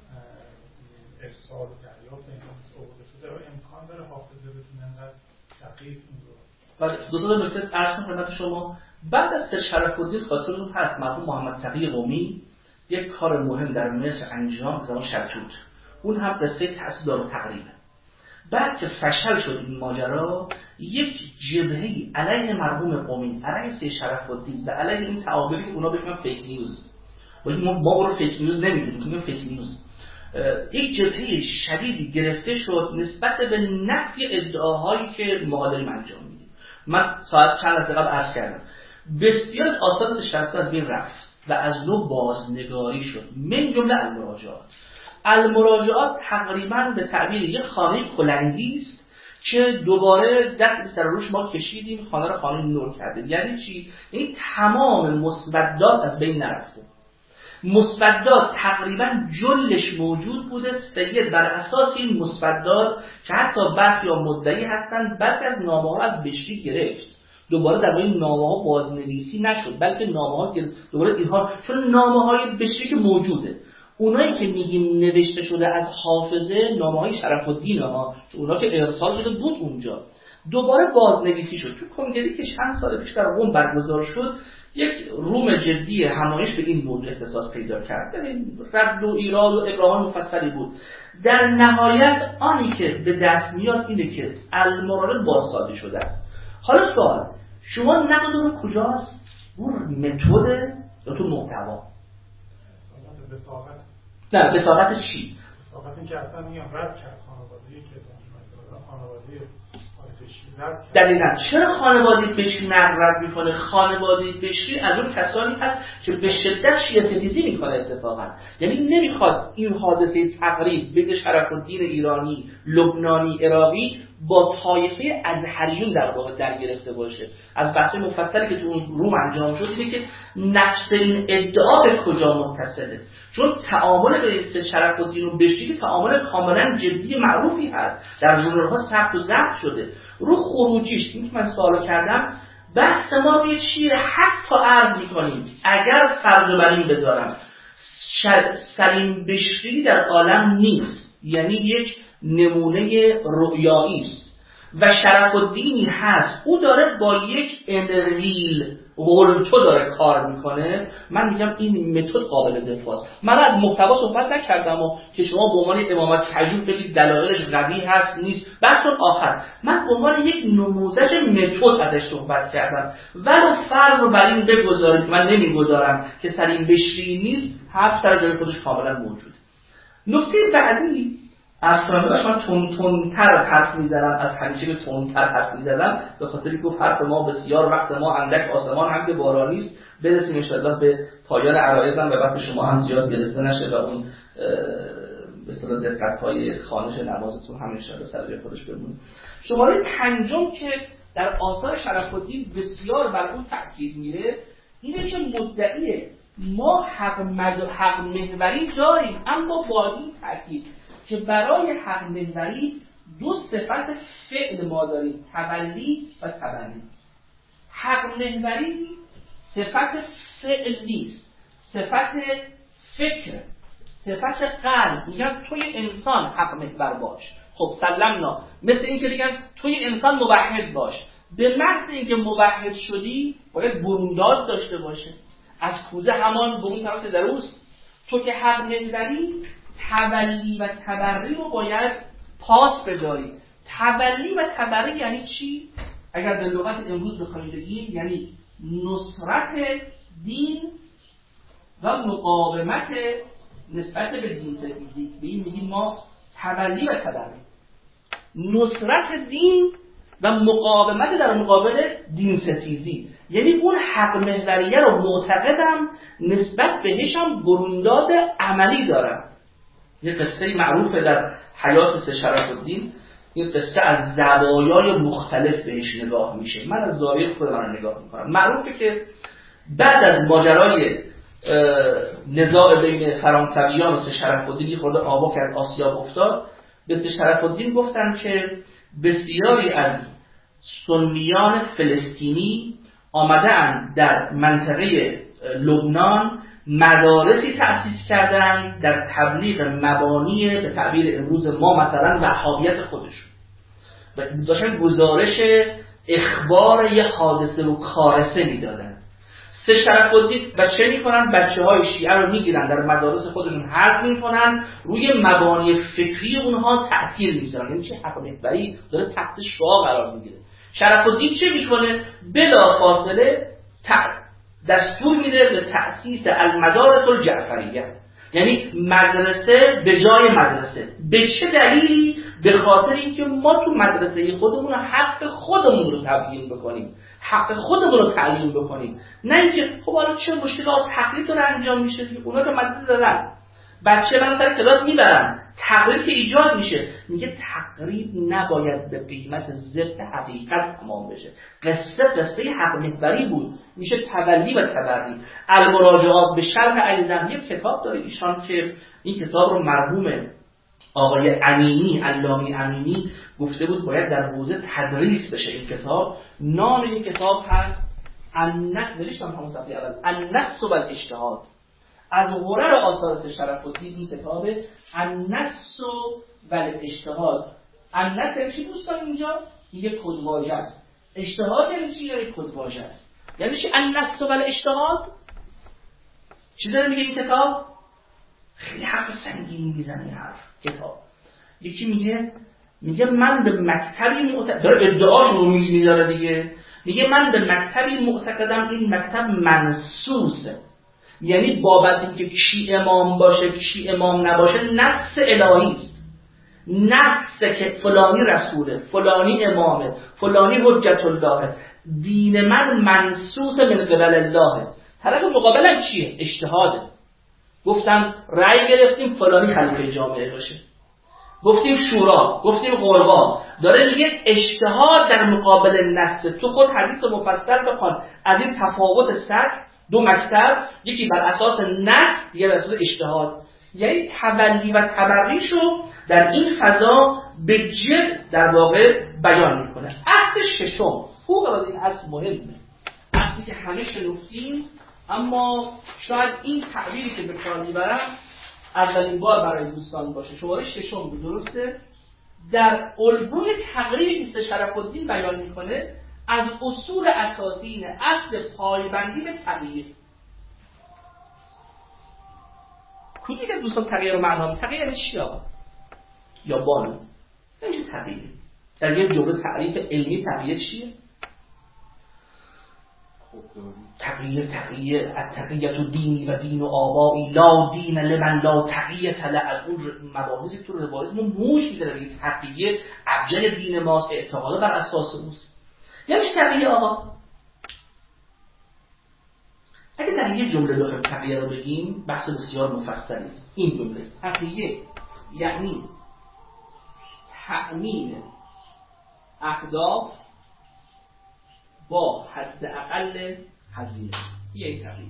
ارسال و دریافت این آورده شده و امکان داره حافظه بتونه انقدر دقیق این رو. بله دو تا نکته عرض کنم خدمت شما. بعد از سر شرف الدین خاطرتون هست مرحوم محمد تقی قمی یک کار مهم در مصر انجام زمان شلتوت، اون هم قصه تأسیس دارالتقریب. بعد که فشل شد این ماجرا یک جبهه‌ای علیه مرحوم قمی، علیه سید شرف الدین و علیه این تعابیری که اونا بهش میگن فیک نیوز، ما ما رو فیک نیوز نمیگیم، میگیم فیک نیوز. یک جبهه شدیدی گرفته شد نسبت به نفی ادعاهایی که ما داریم انجام میدیم. من ساعت چند دقیقه قبل عرض کردم بسیار از آثار شرف از بین رفت و از نو بازنگاری شد، من جمله المراجعات. المراجعات تقریبا به تعبیر یک خانه کلنگی است که دوباره دست سر روش ما کشیدیم، خانه رو خانه نور کردیم. یعنی چی؟ یعنی تمام مثبتات از بین نرفته. مثبتات تقریبا جلش موجود بوده. سید بر اساس این مثبتات که حتی برخی ها مدعی هستند بعضی از نامه ها از بشری گرفت، دوباره در این نامه ها بازنویسی نشد بلکه نامه ها دوباره اینها، چون نامه های بشری که موجوده، اونایی که میگیم نوشته شده از حافظه نامه های شرف الدین ها، اونا که ارسال شده بود اونجا دوباره بازنویسی شد. تو کنگره‌ای که چند سال پیش در قم برگزار شد یک روم جدی همایش به این موضوع اختصاص پیدا کرد. ببین رد و ایراد و ابراهام مفصلی بود. در نهایت آنی که به دست میاد اینه که المراد بازسازی شده است. حالا سوال شما نقد کجاست؟ اون متد یا تو محتوا؟ بساقت. نه بساقت چی؟ بساقت این که اصلا میگم رد کرد خانواده‌ای که خانواده دقیقاً چرا خانواده بشری رد میکنه؟ خانواده بشری از اون کسانی هست که به شدت شیعه ستیزی میکنه اتفاقا، یعنی نمیخواد این حادثه تقریب بین شرف الدین ایرانی، لبنانی، عراقی با طایفه ازهریون در واقع در گرفته باشه. از بحث مفصلی که تو اون روم انجام شد اینه که نفس این ادعا به کجا متصله، چون تعامل بین شرف الدین و بشری که تعامل کاملا جدی معروفی هست، در ژورنال‌ها ثبت و ضبط شده. رو خروجیش این که من سوال کردم بحث ما روی چیه؟ حتی عرض می‌کنیم اگر فرض بر این بذارم سلیم بشری در عالم نیست، یعنی یک نمونه رؤیایی است و شرف الدینی هست، او داره با یک انرژیل ولتو داره کار میکنه. من میگم این متد قابل دفاع است. من از محتوا صحبت نکردم و که شما به عنوان امامت تجربه بگید دلایلش قوی هست نیست، بحث آخر. من به عنوان یک نموذج متد ازش صحبت کردم. ولو فرض رو بر این بگذارید، من نمیگذارم که سلیم بشری نیست، هفت در جای خودش کاملا موجود. نکته بعدی از فرانسه من تون تون تر حرف میزنم از همیشه که تون تر حرف میزنم به خاطر اینکه حرف ما بسیار، وقت ما اندک، آسمان هم که بارانی است. برسیم ان شاءالله به پایان عرایضم و وقت شما هم زیاد گرفته نشه و اون به اصطلاح دقت‌های خوانش نمازتون هم ان شاءالله سر جای خودش بمونه. شماره پنجم که در آثار شرف الدین بسیار بر اون تاکید میره اینه که مدعیه ما حق مد... حق محوری داریم، اما با این تاکید که برای حق محوری دو صفت فعل ما داریم، تولی و تبنی. حق محوری صفت فعل نیست، صفت فکر، صفت قلب. میگن توی انسان حق محور باش. خب سلمنا، مثل این که میگن توی انسان موحد باش. به محض اینکه موحد شدی باید برونداد داشته باشه، از کوزه همان به اون طرف دروست. تو که حق محوری تولی و تبری رو باید پاس بداری. تولی و تبری یعنی چی؟ اگر به لغت امروز بخوایم بگیم یعنی نصرت دین و مقاومت نسبت به دین ستیزی. به این میگیم ما تولی و تبری، نصرت دین و مقاومت در مقابل دین ستیزی. یعنی اون حق محوریه رو معتقدم نسبت بهشم برونداد عملی دارم. یه قصه معروفه در حیات شرف الدین، این قصه از زوایای مختلف بهش نگاه میشه. من از زاویه خود من نگاه میکنم. معروفه که بعد از ماجرای نزاع بین فرانسویان و شرف الدین خورده آوا کرد، آسیاب افتاد، به شرف الدین گفتن که بسیاری از سنیان فلسطینی آمدن در منطقه لبنان مدارسی تأسیس کردن در تبلیغ مبانی به تعبیر امروز ما مثلا وهابیت خودشون و داشتن گزارش اخبار یه حادثه و کارثه میدادن. سه شرف الدین و چه میکنن؟ بچه های شیعه رو میگیرن در مدارس خودشون حذف میکنن، روی مبانی فکری اونها تأثیر میذارن. یعنی چه حق محوری داره تحت شعاع قرار میگیره. شرف الدین چه میکنه؟ بلا فاصله دستور میده به تأسیس المدارس الجعفریه، یعنی مدرسه به جای مدرسه. به چه دلیلی؟ به خاطر اینکه ما تو مدرسه خودمون حق خودمون رو تبیین بکنیم، حق خودمون رو تعلیم بکنیم، نه اینکه خب حالا چه مشکلات تقلید رو انجام میشه که اونا رو مدرسه دارن، بچه من سر کلاس میبرن، تقلید که ایجاد میشه. میگه تقلید نباید به قیمت ضد حقیقت تمام بشه. قصه قصه حق محوری بود، میشه تولی و تبری. المراجعات به شرح ایزن یک کتاب داره ایشان که این کتاب رو مرحوم آقای امینی، علامه امینی گفته بود باید در حوزه تدریس بشه این کتاب. نام این کتاب هست النقص، نوشتم همون صفحه اول، النقص و الاجتهاد. از غرر آثار شرف الدین این کتاب النقص و الاجتهاد. النقص یعنی چی دوستان؟ اینجا یه کدواژه است. اجتهاد یعنی چی؟ یه کدواژه است. یعنی چی النقص و الاجتهاد؟ چی داره میگه این کتاب؟ خیلی حرف سنگینی میزنه این حرف کتاب. یکی میگه میگه من به مکتبی معتقدم، داره ادعاشو رو میذاره دیگه، میگه من به مکتبی معتقدم این مکتب منسوسه، یعنی بابت اینکه کی امام باشه کی امام نباشه نص الهی است، نص که فلانی رسوله، فلانی امامه، فلانی حجت الله، دین من منسوس من قبل الله. طرف مقابلم چیه؟ اجتهاده. گفتم رأی گرفتیم فلانی خلیفه جامعه باشه، گفتیم شورا، گفتیم قربا، داره میگه اجتهاد در مقابل نص. تو خود حدیث مفصل بخوان از این تفاوت سطح دو مکتب، یکی بر اساس نص، یکی بر اساس اجتهاد. یعنی تولی و تبریشو در این فضا به جد در واقع بیان میکنه. اصل ششم فوق العاده این اصل مهمه، اصلی که همه شنفتیم، اما شاید این تعبیری که به کار میبرم اولین بار برای دوستان باشه. شماره ششم بود، درسته؟ در الگوی تقریبی که شرف الدین بیان میکنه از اصول اساسی اینه اصل پایبندی به تقیه. کدی که دوستان تقیه رو معنا تقیه یعنی چی آقا؟ یا بانو نمیشه تقیه. در یک جمله تعریف علمی تقیه چیه؟ تقیه تقیه التقیه دینی و دین و آبایی لا دین لمن لا تقیه له. از اون مباحثی تو روایت ما موش میده بگید تقیه ابجد دین ماست، اعتقاد بر اساس اوست. یعنی تقیه آقا اگه در یک جمله بخوایم تقیه رو بگیم بحث بسیار مفصلی است. این جمله تقیه یعنی تأمین اهداف با حداقل هزینه. یک تقیه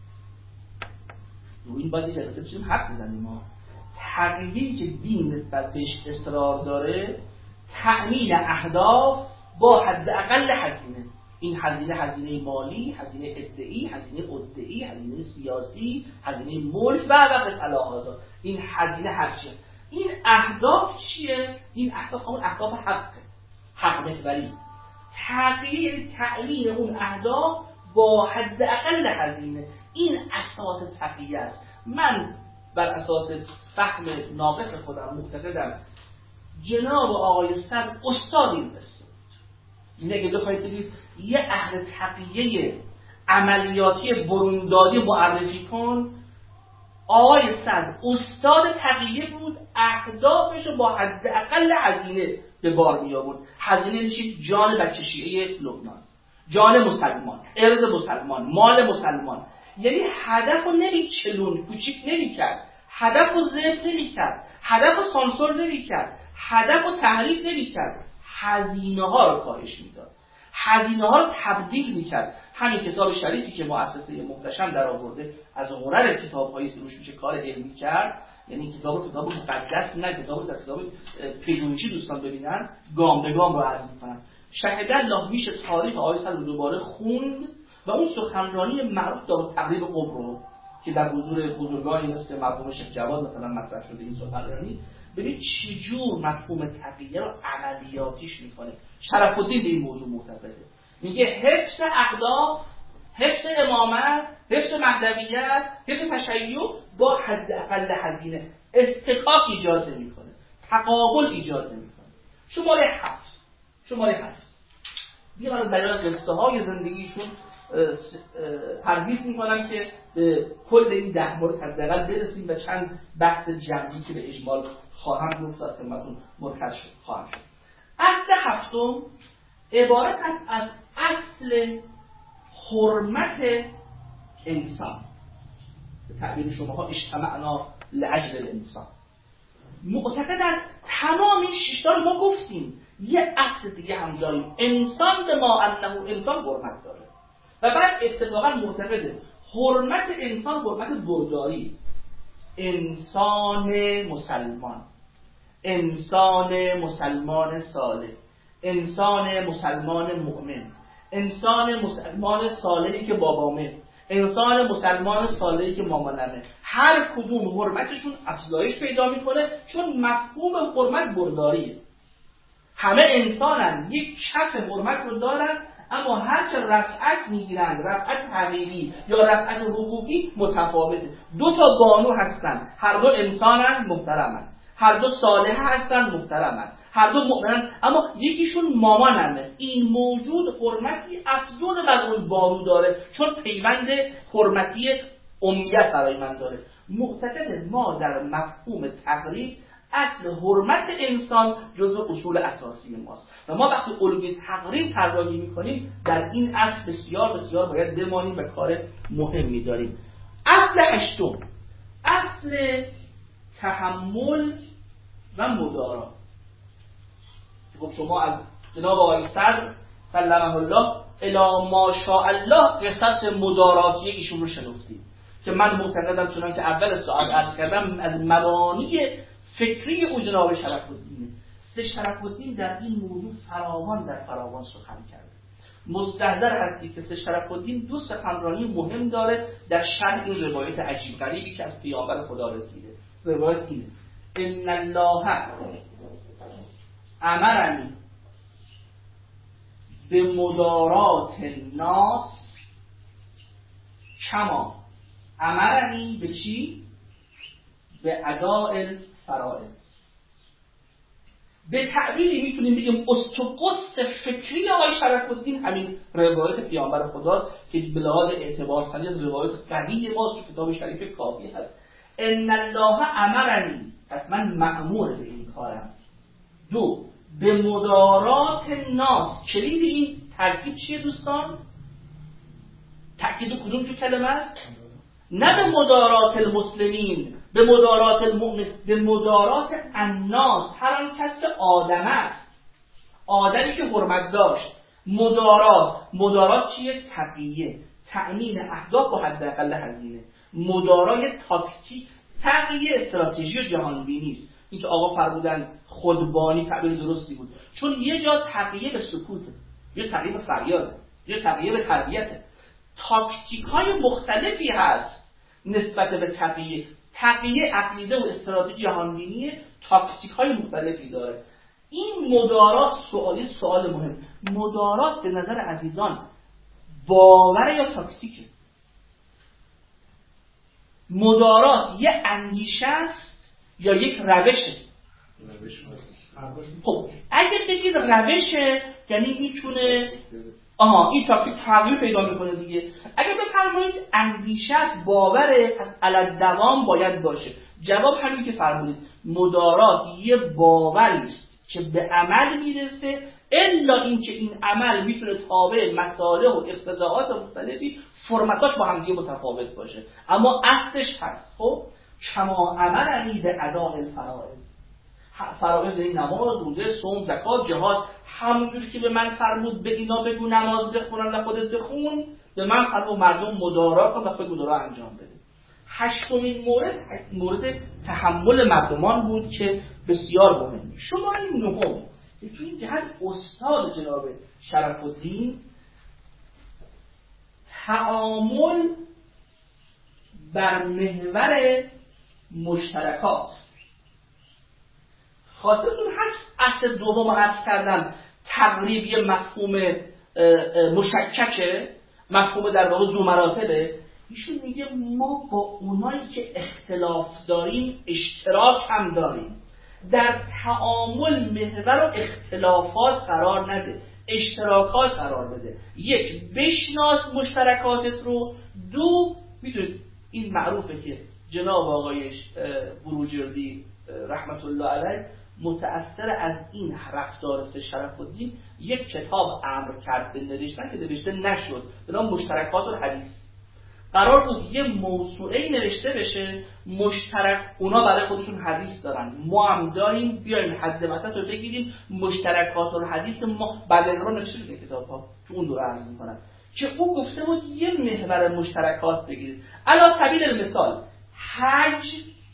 رو این باید جلسه بشیم حرف بزنیم. ما تقیه‌ای که دین نسبت بهش اصرار داره تأمین اهداف با حداقل هزینه. این هزینه هزینه مالی، هزینه ادعی، هزینه ادعی، هزینه سیاسی، هزینه ملک و و الاخر. این هزینه هرچیه. این اهداف چیه؟ این اهداف اون اهداف حق حق محوری. تغییر تأمین اون اهداف با حداقل هزینه. این اساس تقیه است. من بر اساس فهم ناقص خودم معتقدم جناب آقای صدر استادی است. این اگه بخواید بگید یه اهل تقیه عملیاتی بروندادی معرفی کن، آقای صدر استاد تقیه بود. اهدافش رو با حداقل هزینه به بار می آورد. هزینه چی؟ جان بچه شیعه لبنان، جان مسلمان، ارض مسلمان، مال مسلمان. یعنی هدف رو نمی چلون کوچیک نمی کرد، هدف رو ضبط نمی کرد، هدف رو سانسور نمی کرد، هدف رو تحریف نمی کرد، هزینه ها رو کاهش می داد، هزینه ها رو تبدیل می کرد. همین کتاب شریفی که مؤسسه محتشم در آورده از هنر کتاب‌هایی که روش میشه کار علمی کرد، یعنی کتاب کتاب مقدس نه، کتاب از کتاب پیدونشی دوستان ببینن، گام به گام رو عرض می‌کنن. شهد الله میشه تاریخ آقای صدر رو دوباره خوند و اون سخنرانی معروف دار تقریب قبرو که در حضور بزرگانی مثل مرحوم شیخ جواد مثلا مطرح شده این سخنرانی، ببین چجور مفهوم تقیه رو عملیاتیش میکنه. شرف الدین به این موضوع معتقده، میگه حفظ اهداف، حفظ امامت، حفظ مهدویت، حفظ تشیع با حداقل هزینه استحقاق اجازه میکنه، تقابل اجازه میکنه. شماره هفت شماره هفت دیگه بیان قصه های زندگیشون پرهیز میکنم که به کل این ده مورد حداقل برسیم و چند بحث جمعی که به اجمال خواهم گفت از خدمتتون مرکز خواهم شد. اصل هفتم عبارت است از اصل حرمت انسان. به تعبیر شماها اجتمعنا لاجل الانسان. معتقد است تمام این شش تا ما گفتیم، یه اصل دیگه هم داریم، انسان به ما انه انسان حرمت داره و بعد اتفاقا معتقده حرمت انسان حرمت برداری. انسان مسلمان، انسان مسلمان صالح، انسان مسلمان مؤمن، انسان مسلمان صالحی که بابامه، انسان مسلمان صالحی که مامانمه، هر کدوم حرمتشون افزایش پیدا میکنه چون مفهوم حرمت برداریه. همه انسانن، یک کف حرمت رو دارن، اما هرچه رفعت میگیرن، رفعت حقیقی یا رفعت حقوقی متفاوته. دو تا بانو هستن، هر دو انسانن محترمن، هر دو صالح هستن محترمن، هر دو مؤمنن، اما یکیشون مامانمه. این موجود حرمتی افزون بر اون بانو داره چون پیوند حرمتی امیت برای من داره. معتقد ما در مفهوم تقریب اصل حرمت انسان جزو اصول اساسی ماست و ما وقتی الگوی تقریب طراحی میکنیم در این اصل بسیار بسیار باید بمانیم و کار مهمی داریم. اصل هشتم اصل تحمل و مدارا. خب شما از جناب آقای صدر سلمه الله الی ما شاء الله قصص مداراتی ایشون رو شنفتید که من معتقدم چنانکه اول ساعت عرض کردم از مبانی فکری او جناب شرف الدینه. سه شرف الدین در این موضوع فراوان در فراوان سخن کرده. مستحضر هستی که شرف الدین دو سخنرانی مهم داره در شرح این روایت عجیب غریبی که از پیامبر خدا رسیده. روایت اینه: ان الله امرنی به مدارات الناس کما امرنی به چی؟ به اداء الفرائض. به تعبیری میتونیم بگیم است و قصد فکری آقای شرف الدین همین روایت پیامبر خداست که به لحاظ اعتبار سنجی روایت قوی ما تو کتاب شریف کافی هست. ان الله امرنی، پس من مأمور به این کارم. دو، به مدارات الناس. کلید این ترکیب چیه دوستان؟ تأکید کدوم تو کلمه است؟ نه به مدارات المسلمین، به مدارات المؤمن، به مدارات الناس، هر آن کس که آدم است، آدمی که حرمت داشت. مدارات، مدارات چیه؟ تقیه، تأمین اهداف و حداقل هزینه. مدارای تاکتیک، تقیه استراتژی و جهانبینی است. این که آقا فرمودن خودبانی تعبیر درستی بود، چون یه جا تقیه به سکوته، یه تقیه به فریاده، یه تقیه به تربیته. تاکتیک های مختلفی هست نسبت به تقیه. تقیه عقیده و استراتژی جهانبینی، تاکتیک های مختلفی داره. این مدارات سوالی سوال مهم. مدارات به نظر عزیزان باور یا تاکتیکه؟ مدارات یه اندیشه است یا یک روشه؟ خب اگه بگید روشه یعنی میتونه آها این تاکتیک تغییر پیدا میکنه دیگه. اگه بفرمایید اندیشه است، باوره، پس علی دوام باید باشه. جواب همین که فرمودید، مدارات یه باوری است که به عمل میرسه، الا اینکه این عمل میتونه تابع مصالح و اقتضاعات مختلفی فرمتاش با همدیگه متفاوت باشه، اما اصلش هست. خب کما امرنی به اداء الفرائض، فرائض این نماز، روزه، صوم، زکات، جهاد، همونجوری که به من فرمود به اینا بگو نماز بخونن و خودت بخون، به من فرمود مردم مدارا کن و خود مدارا انجام بده. هشتمین مورد مورد تحمل مردمان بود که بسیار مهمه. شماره نهم تو این جهت استاد جناب شرف الدین تعامل بر محور مشترکات. خاطرتون هست اصل دوم عرض کردم تقریب یه مفهوم مشککه، مفهوم در واقع دو مراتبه. ایشون میگه ما با اونایی که اختلاف داریم اشتراک هم داریم. در تعامل محور و اختلافات قرار نده، اشتراکات قرار بده. یک، بشناس مشترکاتت رو. دو، میدونید این معروفه که جناب آقای بروجردی رحمت الله علیه متأثر از این رفتار شرف الدین یک کتاب امر کرد به نوشتن که نوشته نشد، به نام مشترکات الحدیث. قرار بود یه موسوعه نوشته بشه مشترک، اونا برای خودشون حدیث دارن، ما هم داریم، بیایم حد وسط رو بگیریم. مشترکات الحدیث ما بعد از اون نوشته شده کتاب ها تو اون دوره عرض میکنن که او گفته بود یه محور مشترکات بگیرید. علی سبیل المثال حج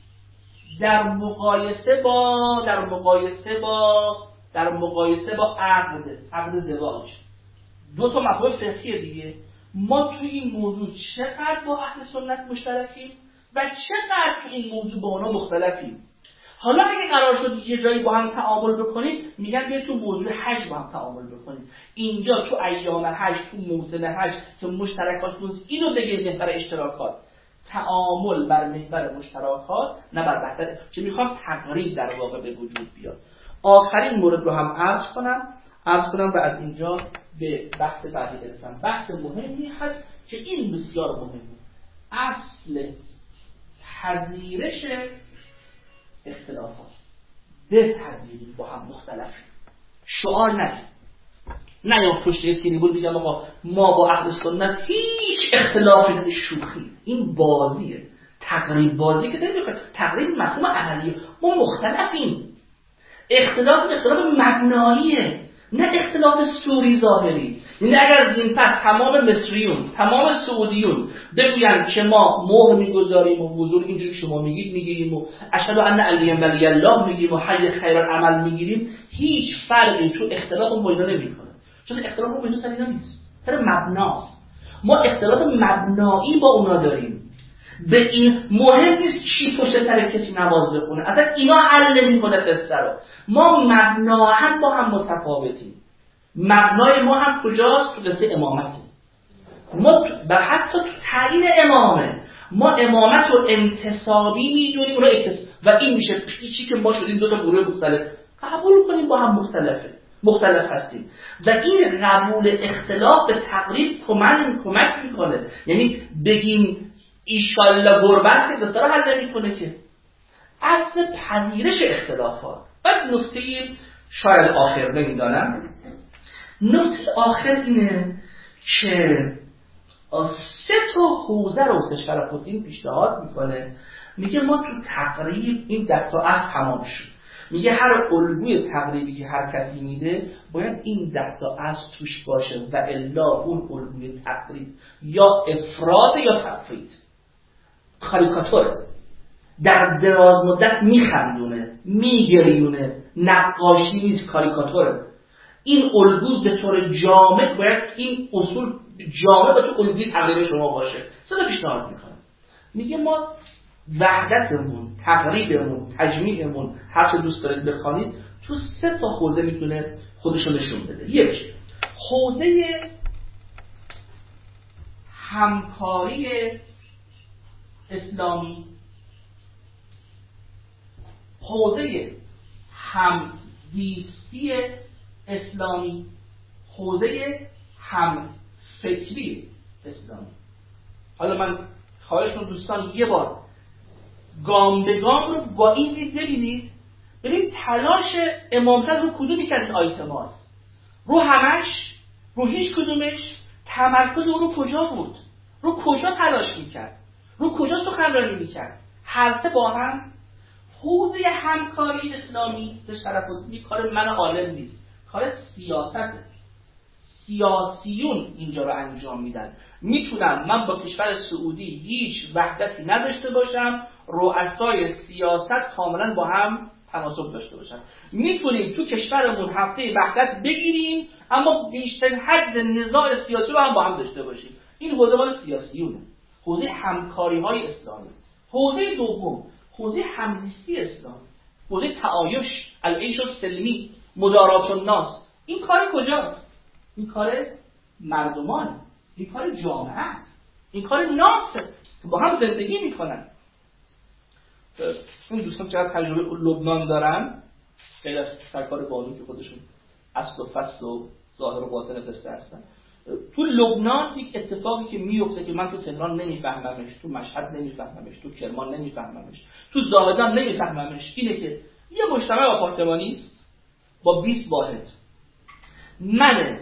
در مقایسه با در مقایسه با در مقایسه با عقد عقد زواج دو تا مفهوم فقهی دیگه. ما توی این موضوع چقدر با اهل سنت مشترکیم و چقدر توی این موضوع با اونا مختلفیم. حالا اگه قرار شد یه جایی با هم تعامل بکنید، میگن بیا تو موضوع حج با هم تعامل بکنید. اینجا تو ایام حج، تو موسم حج، تو مشترکات اینو بگید محور اشتراکات. تعامل بر محور مشترکات نه بر محور که میخوام تقریب در واقع به وجود بیاد. آخرین مورد رو هم عرض کنم عرض کنم و از اینجا به بحث بعدی برسم. بحث مهمی هست که این بسیار مهمه. اصل پذیرش اختلافات. بپذیریم با هم مختلف، شعار ندیم. نه یا پشت اسکریبل بگم آقا ما با اهل سنت هیچ اختلافی نداریم. شوخی، این بازیه، تقریب بازی که نمیخواد. تقریب مفهوم عملیه، ما مختلفیم. اختلاف اختلاف مبناییه، نه اختلاف سوری ظاهری. یعنی اگر زین پس تمام مصریون، تمام سعودیون بگوین که ما مهر میگذاریم و حضور اینجوری که شما میگید میگیریم و اشهد ان علی ولی الله میگیم و حی خیر العمل میگیریم، هیچ فرقی تو اختلاف و پیدا نمیکنه. چون اختلاف ما بین سر اینا نیست، سر مبناست. ما اختلاف مبنایی با اونا داریم. به این مهم نیست کی پشت سر کسی نماز بخونه، اصلا اینا حل نمی‌کنه قصه رو. ما مبناهن با هم متفاوتیم. مبنای ما هم کجاست؟ تو قصه امامته. ما و حتی تو تعیین امامه ما امامت رو انتصابی میدونیم، اون رو اکتساب، و این میشه پیچی که ما شدیم دو تا گروه مختلف. قبول کنیم با هم مختلفه، مختلف هستیم و این قبول اختلاف به تقریب کمک کمک میکنه. یعنی بگیم ایشالله غربت که دستار حل نمیکنه که، اصل پذیرش اختلافات. بعد نکته شاید آخر نمیدانم، نکته آخر اینه که سه تا حوزه رو استاد شرف‌الدین پیشنهاد میکنه. میگه ما تو تقریب این ده تا اصل تمام شد. میگه هر الگوی تقریبی که هر کسی میده باید این ده تا اصل توش باشه و الا اون الگوی تقریب یا افراد یا تفرید، کاریکاتوره، در دراز مدت میخندونه، میگریونه، نقاشی نیست، کاریکاتوره. این الگو به طور جامع باید این اصول جامع به تو الگوی تقریب شما باشه. سه تا پیشنهاد میکنه. میگه ما وحدتمون، تقریبمون، تجمیعمون، هر چه دوست دارید بخوانید، تو سه تا حوزه میتونه خودشو نشون بده. یک، حوزه همکاری اسلامی، حوزه همزیستی اسلامی، حوزه همفکری اسلامی. حالا من خواهشتون دوستان یه بار گام به گام رو با این دید ببینید. ببین تلاش امامزاده رو کدومی که از این آیتم هاست، رو همش، رو هیچ کدومش، تمرکز او رو کجا بود، رو کجا تلاش میکرد، رو کجا سخنرانی میکرد. هر سه با هم. حوزه همکاری اسلامی به شرف‌الدین کار من عالم نیست، کار سیاسته. سیاسیون اینجا رو انجام میدن. میتونم من با کشور سعودی هیچ وحدتی نداشته باشم، رؤسای سیاست کاملا با هم تناسب داشته باشن. میتونیم تو کشورمون هفته وحدت بگیریم اما بیشتر حد نزاع سیاسی رو هم با هم داشته باشیم. این حوزه مال سیاسیونه، حوزه همکاری های اسلامی. حوزه دوم، حوزه همزیستی اسلامی، حوزه تعایش، العیش السلمی، مدارات الناس. این کار کجاست؟ این کار مردمان، این کار جامعه، این کار ناس با هم زندگی میکنن. این دوستان چقدر تجربه لبنان دارن، خیلی از سرکار بانو که خودشون اصل و فصل و ظاهر و باطن قصه هستن. تو لبنان یک اتفاقی که میفته که من تو تهران نمیفهممش، تو مشهد نمیفهممش، تو کرمان نمیفهممش، تو زاهدان نمیفهممش، اینه که یه مجتمع آپارتمانی با بیست واحد، من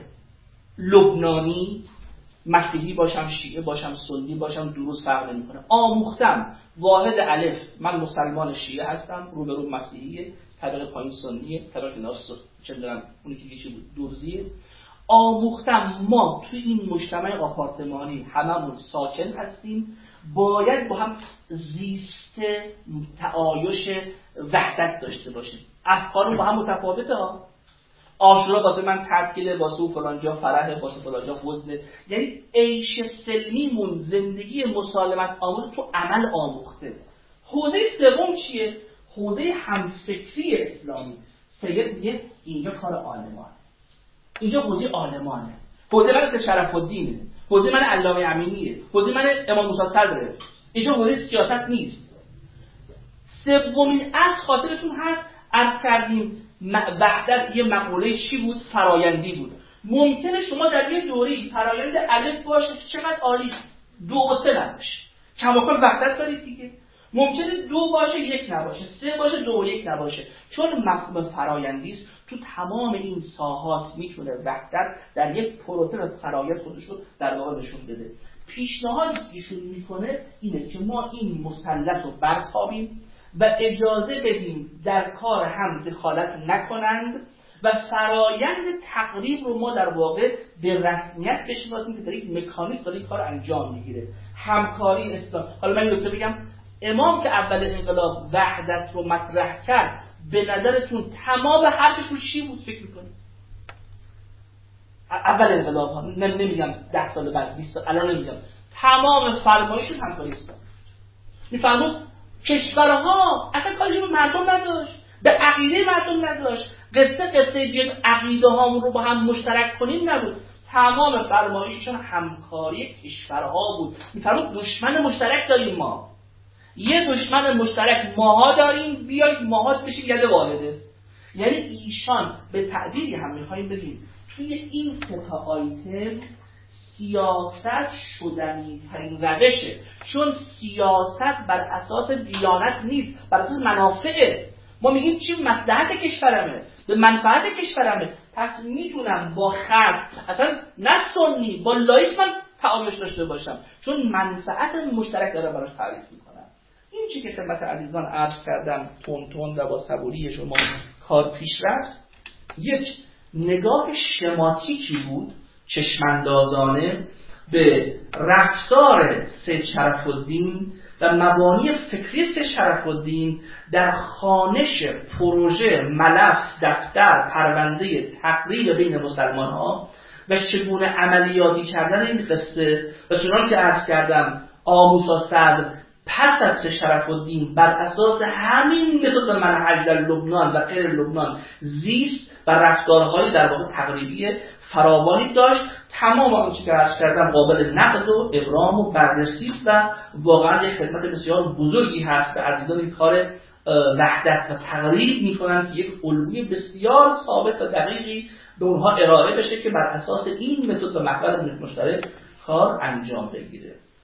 لبنانی مسیحی باشم، شیعه باشم، سنی باشم، درست فرق نمیکنه، آموختم واحد الف من مسلمان شیعه هستم، رو به رو مسیحیه، طبقه پایین سنیه، طبقه ناس چه می‌دونم اونی که یه چی بود درزیه. آموختم ما توی این مجتمع آپارتمانی هممون ساکن هستیم، باید با هم زیست تعایش وحدت داشته باشیم. افکارمون با هم متفاوته ها. عاشورا واسه من تعطیله، واسه او فلان جا فرحه، واسه فلان جا حزنه. یعنی عیش سلمیمون، زندگی مسالمت آموز تو عمل آموخته. حوزه سوم چیه؟ حوزه همفکری اسلامی. سید میگه اینجا کار عالمانه، اینجا حوزه عالمانه، حوزه من شرف‌الدینه، حوزه من علامه امینیه، حوزه من امام موسی صدره، اینجا حوزه سیاست نیست. سومین اصل خاطرتون هست عرض کردیم وحدت یه مقوله چی بود؟ فرایندی بود. ممکنه شما در یه دوری فرایند الف باشه چقدر عالی، دو و سه نباشه، کماکان وحدت دارید دیگه. ممکنه دو باشه یک نباشه، سه باشه دو و یک نباشه، چون مفهوم فرایندی است. تو تمام این ساحات میتونه وحدت در یک پروسه فرایند خودش رو در واقع نشون بده. پیشنهادی که ایشون میکنه اینه که ما این مثلث رو برتابیم و اجازه بدیم در کار هم دخالت نکنند و فرایند تقریب رو ما در واقع به رسمیت بشناسیم که در یک مکانیزم داره این کار انجام میگیره. همکاری اسلام. حالا من یه بگم امام که اول انقلاب وحدت رو مطرح کرد، به نظرتون تمام حرفش رو چی بود فکر میکنید؟ اول انقلاب ها، نمیگم ده سال بعد، بیست سال، الان نمیگم، تمام فرمایششون همکاری اسلامی. میفرمود کشورها اصلا کاری به مردم نداشت، به عقیده مردم نداشت، قصه قصه بیاد عقیده هامون رو با هم مشترک کنیم نبود، تمام فرمایششون همکاری کشورها بود. میفرمود دشمن مشترک داریم ما، یه دشمن مشترک ماها داریم، بیایید ماها بشیم ید والده. یعنی ایشان به تعبیری هم میخواییم بگیم توی این سه تا آیتم سیاست شدنی ترین روشه، چون سیاست بر اساس دیانت نیست، بر اساس منافعه. ما میگیم چی مصلحت کشورمه، به منفعت کشورمه، پس میتونم با خرد اصلا نه سنی با لایک من تعاملش داشته باشم، چون منفعت مشترک داره براش تعریف میکنم. این چی که خدمت عزیزان عرض کردم تون تون و با صبوری شما کار پیش رفت، یک نگاه شماتیکی بود چشماندازانه به رفتار سید شرف‌الدین و مبانی فکری سید شرف‌الدین در خوانش پروژه ملف دفتر پرونده تقریب بین مسلمان ها و چگونه عملیاتی کردن این قصه و چنان که عرض کردم آموسا صدر پس از سید شرف‌الدین بر اساس همین متد منهج در لبنان و غیر لبنان زیست و رفتارهای در واقع تقریبی فراوانی داشت. تمام آنچه که عرض کردم قابل نقد و ابرام و بررسی و واقعا یک خدمت بسیار بزرگی هست به عزیزان این کار وحدت و تقریب میکنن که یک الگوی بسیار ثابت و دقیقی به اونها ارائه بشه که بر اساس این متد و محور مشترک کار انجام بگیره.